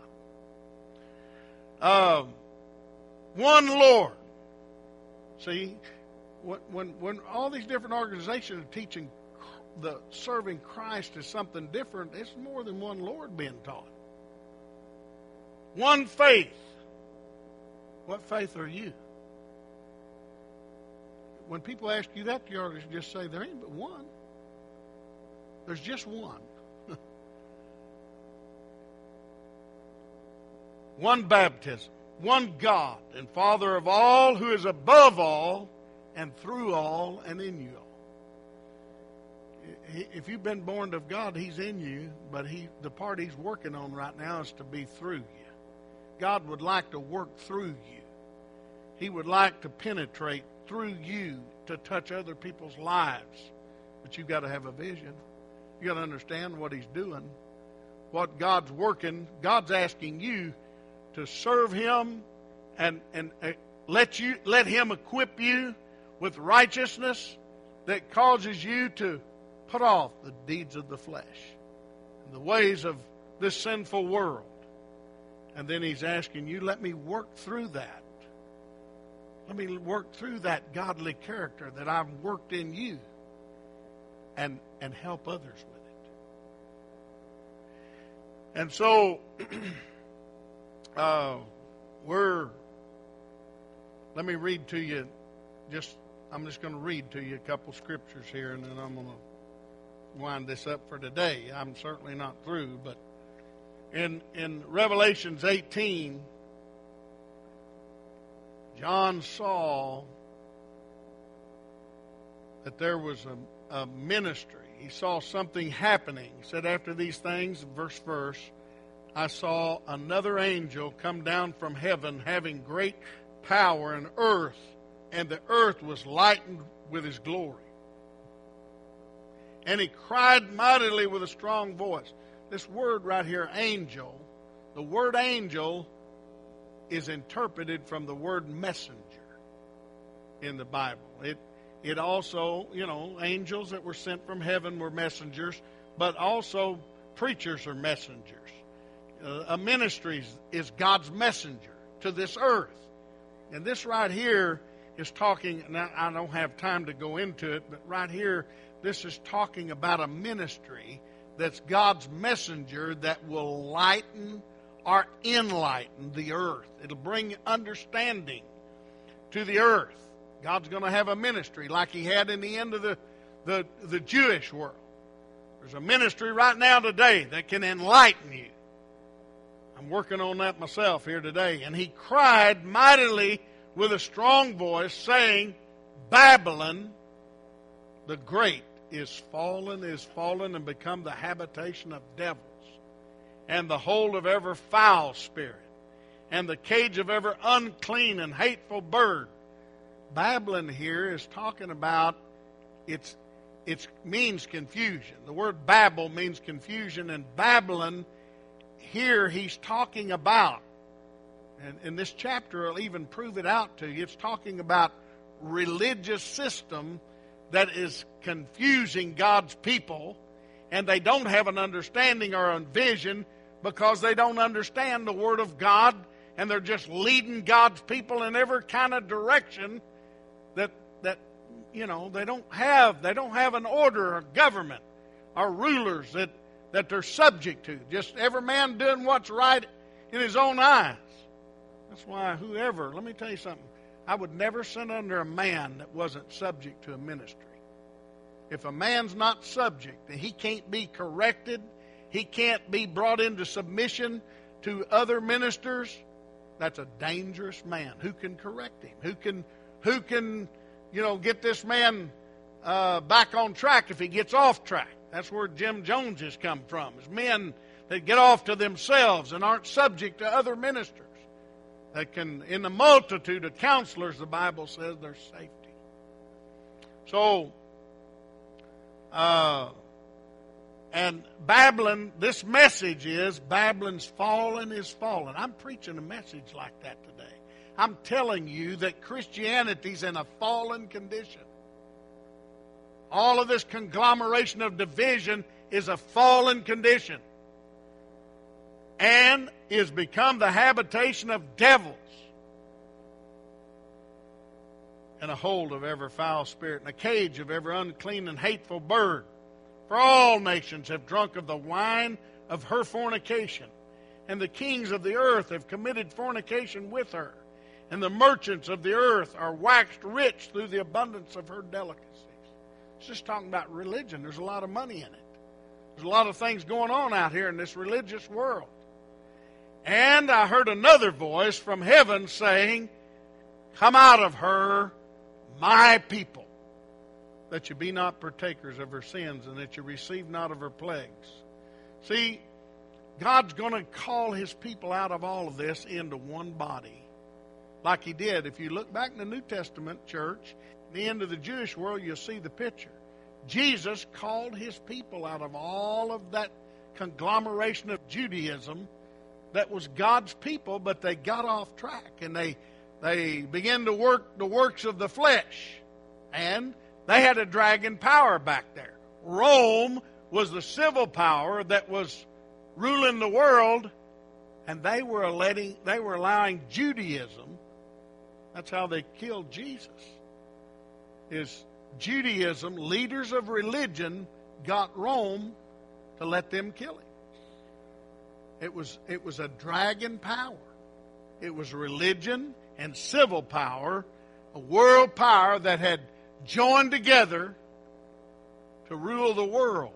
God. One Lord. See, when all these different organizations are teaching the serving Christ is something different. It's more than one Lord being taught. One faith. What faith are you? When people ask you that, you ought to just say, there ain't but one. There's just one. One baptism. One God and Father of all, who is above all and through all and in you all. If you've been born of God, He's in you, but the part He's working on right now is to be through you. God would like to work through you. He would like to penetrate through you to touch other people's lives. But you've got to have a vision. You've got to understand what He's doing, what God's working. God's asking you to serve Him and let Him equip you with righteousness that causes you to put off the deeds of the flesh and the ways of this sinful world. And then He's asking you, let me work through that. Let me work through that godly character that I've worked in you and help others with it. And so let me read to you I'm just going to read to you a couple scriptures here, and then I'm going to wind this up for today. I'm certainly not through, but in Revelations 18, John saw that there was a ministry. He saw something happening. He said, after these things, verse, I saw another angel come down from heaven, having great power in earth, and the earth was lightened with His glory. And he cried mightily with a strong voice. This word right here, angel, the word angel is interpreted from the word messenger in the Bible. It also, angels that were sent from heaven were messengers, but also preachers are messengers. A ministry is God's messenger to this earth. And this right here is talking, now I don't have time to go into it, but right here, this is talking about a ministry that's God's messenger that will lighten or enlighten the earth. It'll bring understanding to the earth. God's going to have a ministry like He had in the end of the Jewish world. There's a ministry right now today that can enlighten you. I'm working on that myself here today. And he cried mightily with a strong voice, saying, Babylon the great is fallen, and become the habitation of devils, and the hold of every foul spirit, and the cage of every unclean and hateful bird. Babylon here is talking about, it means confusion. The word Babel means confusion, and Babylon here he's talking about, and in this chapter I'll even prove it out to you, it's talking about religious system that is confusing God's people, and they don't have an understanding or a vision because they don't understand the Word of God, and they're just leading God's people in every kind of direction that they don't have an order or government or rulers that they're subject to. Just every man doing what's right in his own eyes. That's why let me tell you something, I would never sit under a man that wasn't subject to a ministry. If a man's not subject, then he can't be corrected, he can't be brought into submission to other ministers, that's a dangerous man. Who can correct him? Who can get this man back on track if he gets off track? That's where Jim Jones has come from. It's men that get off to themselves and aren't subject to other ministers. That can, in the multitude of counselors, the Bible says there's safety. So, and Babylon, this message is, Babylon's fallen is fallen. I'm preaching a message like that today. I'm telling you that Christianity's in a fallen condition. All of this conglomeration of division is a fallen condition and is become the habitation of devils and a hold of every foul spirit and a cage of every unclean and hateful bird. For all nations have drunk of the wine of her fornication, and the kings of the earth have committed fornication with her, and the merchants of the earth are waxed rich through the abundance of her delicacies. It's just talking about religion. There's a lot of money in it. There's a lot of things going on out here in this religious world. And I heard another voice from heaven saying, Come out of her, my people, that you be not partakers of her sins, and that you receive not of her plagues. See, God's going to call His people out of all of this into one body, like He did. If you look back in the New Testament church, the end of the Jewish world, you'll see the picture. Jesus called His people out of all of that conglomeration of Judaism that was God's people, but they got off track, and they began to work the works of the flesh, and they had a dragon power back there. Rome was the civil power that was ruling the world, and they were allowing Judaism. That's how they killed Jesus. Is Judaism, leaders of religion, got Rome to let them kill him. It was a dragon power. It was religion and civil power, a world power that had joined together to rule the world.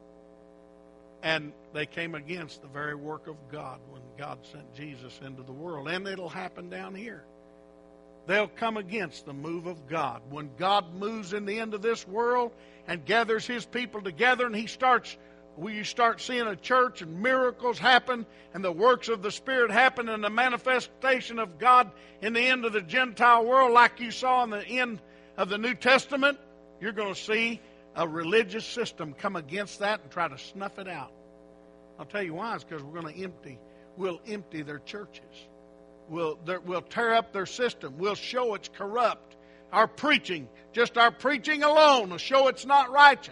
And they came against the very work of God when God sent Jesus into the world. And it'll happen down here. They'll come against the move of God. When God moves in the end of this world and gathers His people together, and you start seeing a church and miracles happen and the works of the Spirit happen and the manifestation of God in the end of the Gentile world, like you saw in the end of the New Testament, you're going to see a religious system come against that and try to snuff it out. I'll tell you why. It's because we'll empty their churches. We'll tear up their system. We'll show it's corrupt. Our preaching alone will show it's not righteous.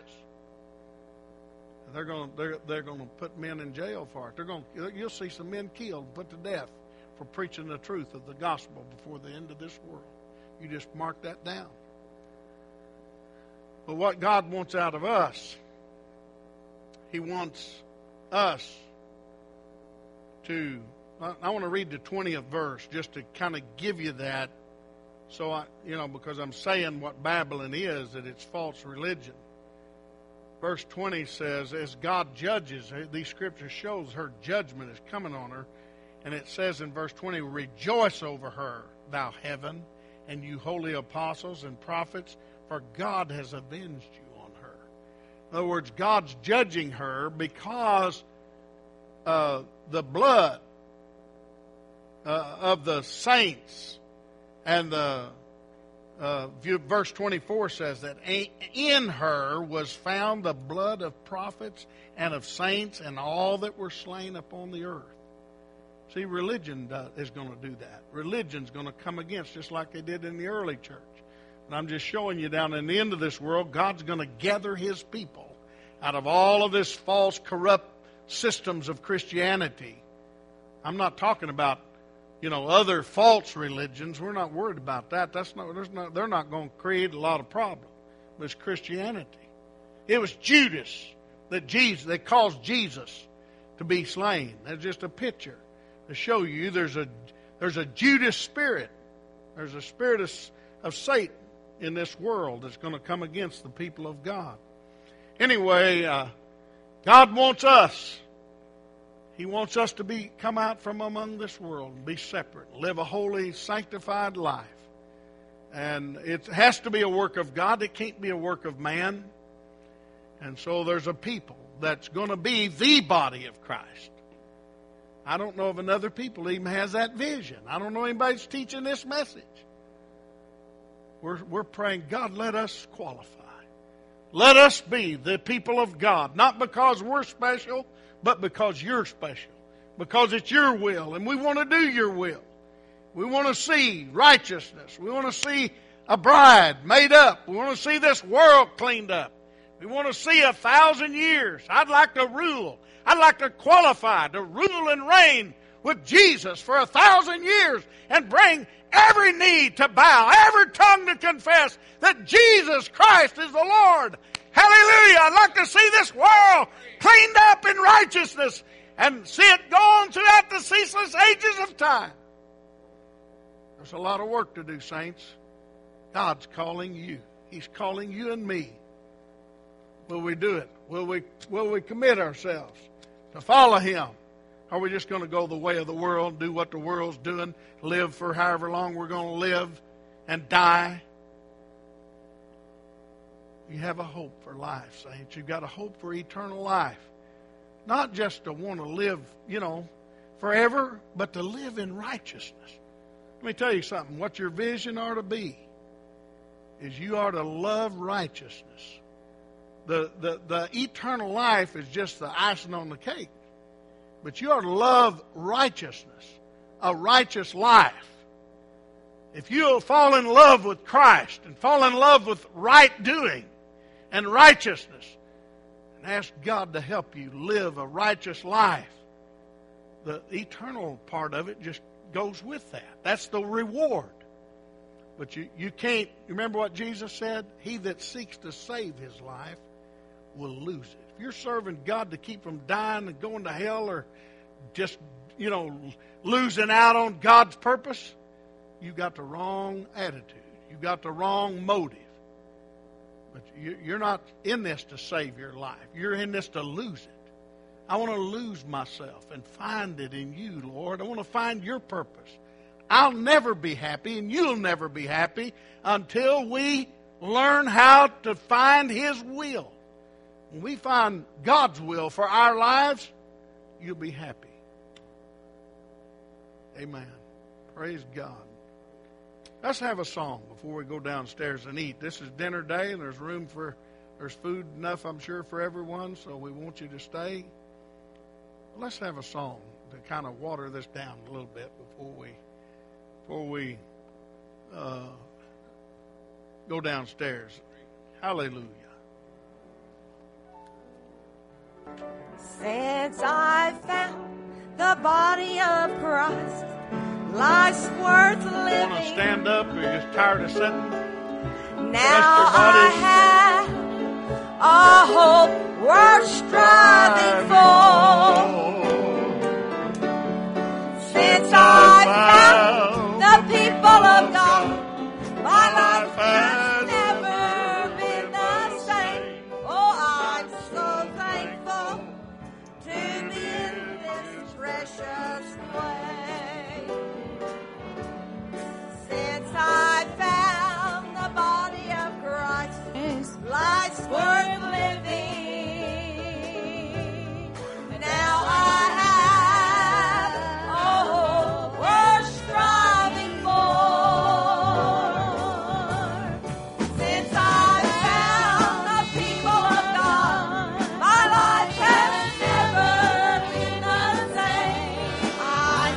They're going to put men in jail for it. You'll see some men killed, put to death for preaching the truth of the gospel before the end of this world. You just mark that down. But what God wants out of us, He wants us to... I want to read the 20th verse just to kind of give you that. So, because I'm saying what Babylon is, that it's false religion. Verse 20 says, as God judges, these scriptures shows her judgment is coming on her. And it says in verse 20, rejoice over her, thou heaven, and you holy apostles and prophets, for God has avenged you on her. In other words, God's judging her because the blood of the saints, and verse 24 says that in her was found the blood of prophets and of saints and all that were slain upon the earth. See, religion is going to do that. Religion's going to come against, just like they did in the early church. And I'm just showing you down in the end of this world, God's going to gather His people out of all of this false, corrupt systems of Christianity. I'm not talking about other false religions. We're not worried about that. They're not going to create a lot of problems. But it's Christianity. It was Judas that caused Jesus to be slain. That's just a picture to show you there's a Judas spirit. There's a spirit of Satan in this world that's going to come against the people of God. Anyway, God wants us. He wants us to come out from among this world and be separate, live a holy, sanctified life. And it has to be a work of God. It can't be a work of man. And so there's a people that's going to be the body of Christ. I don't know if another people even has that vision. I don't know anybody that's teaching this message. We're praying, God, let us qualify. Let us be the people of God, not because we're special, but because you're special, because it's your will, and we want to do your will. We want to see righteousness. We want to see a bride made up. We want to see this world cleaned up. We want to see 1,000 years. I'd like to rule. I'd like to qualify to rule and reign with Jesus for 1,000 years and bring every knee to bow, every tongue to confess that Jesus Christ is the Lord. Hallelujah. I'd like to see this world cleaned up in righteousness and see it go on throughout the ceaseless ages of time. There's a lot of work to do, saints. God's calling you. He's calling you and me. Will we do it? Will we commit ourselves to follow Him? Or are we just going to go the way of the world, do what the world's doing, live for however long we're going to live, and die? You have a hope for life, saints. You've got a hope for eternal life. Not just to want to live, forever, but to live in righteousness. Let me tell you something. What your vision ought to be is you are to love righteousness. The eternal life is just the icing on the cake. But you are to love righteousness, a righteous life. If you'll fall in love with Christ and fall in love with right doing and righteousness and ask God to help you live a righteous life, the eternal part of it just goes with that. That's the reward. But you can't, remember what Jesus said? He that seeks to save his life will lose it. If you're serving God to keep from dying and going to hell or just, losing out on God's purpose, you got the wrong attitude. You got the wrong motive. But you're not in this to save your life. You're in this to lose it. I want to lose myself and find it in you, Lord. I want to find your purpose. I'll never be happy, and you'll never be happy until we learn how to find His will. When we find God's will for our lives, you'll be happy. Amen. Praise God. Let's have a song before we go downstairs and eat. This is dinner day, and there's food enough, I'm sure, for everyone, so we want you to stay. Let's have a song to kind of water this down a little bit before we go downstairs. Hallelujah. Since I found the body of Christ, life's worth living. Want to stand up or you're just tired of sitting? Now I have a hope worth striving for. Since I found the people of God, my life has never been the same. Oh, I'm so thankful to be in this precious way. Since I found the body of Christ, life's worth living. Now I have a hope worth striving for. Since I found the people of God, my life has never been the same. I'm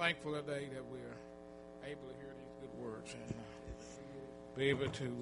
thankful today that we're able to hear these good words and be able to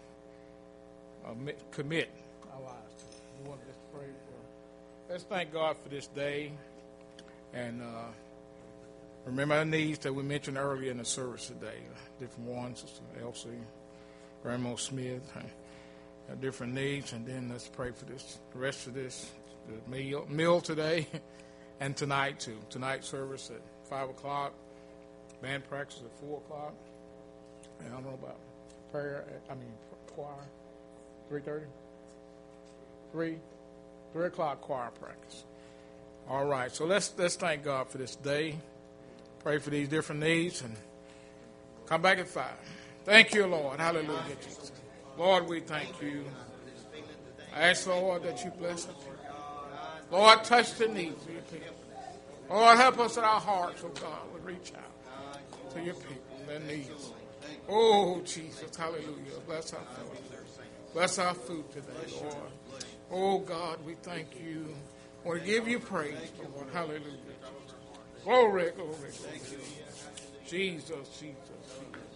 commit our lives to it. We want to just pray for. Let's thank God for this day, and remember our needs that we mentioned earlier in the service today. Different ones, Sister Elsie, Grandma Smith, different needs, and then let's pray for this. The rest of this, the meal today, and tonight too. Tonight's service at 5 o'clock. Band practice at 4 o'clock. And I don't know about prayer. Choir. 3:30. 3 o'clock choir practice. All right. So let's thank God for this day. Pray for these different needs and come back at 5. Thank you, Lord. Hallelujah, Jesus. Lord, we thank you. I ask, Lord, that you bless us. Lord, touch the needs of your people. Lord, help us in our hearts, oh God, would reach out to your people, their needs. Oh, Jesus, hallelujah. Bless our food. Bless our food today, Lord. Oh, God, we thank you. I want to give you praise, Lord. Hallelujah. Glory, glory, glory. Jesus, Jesus, Jesus.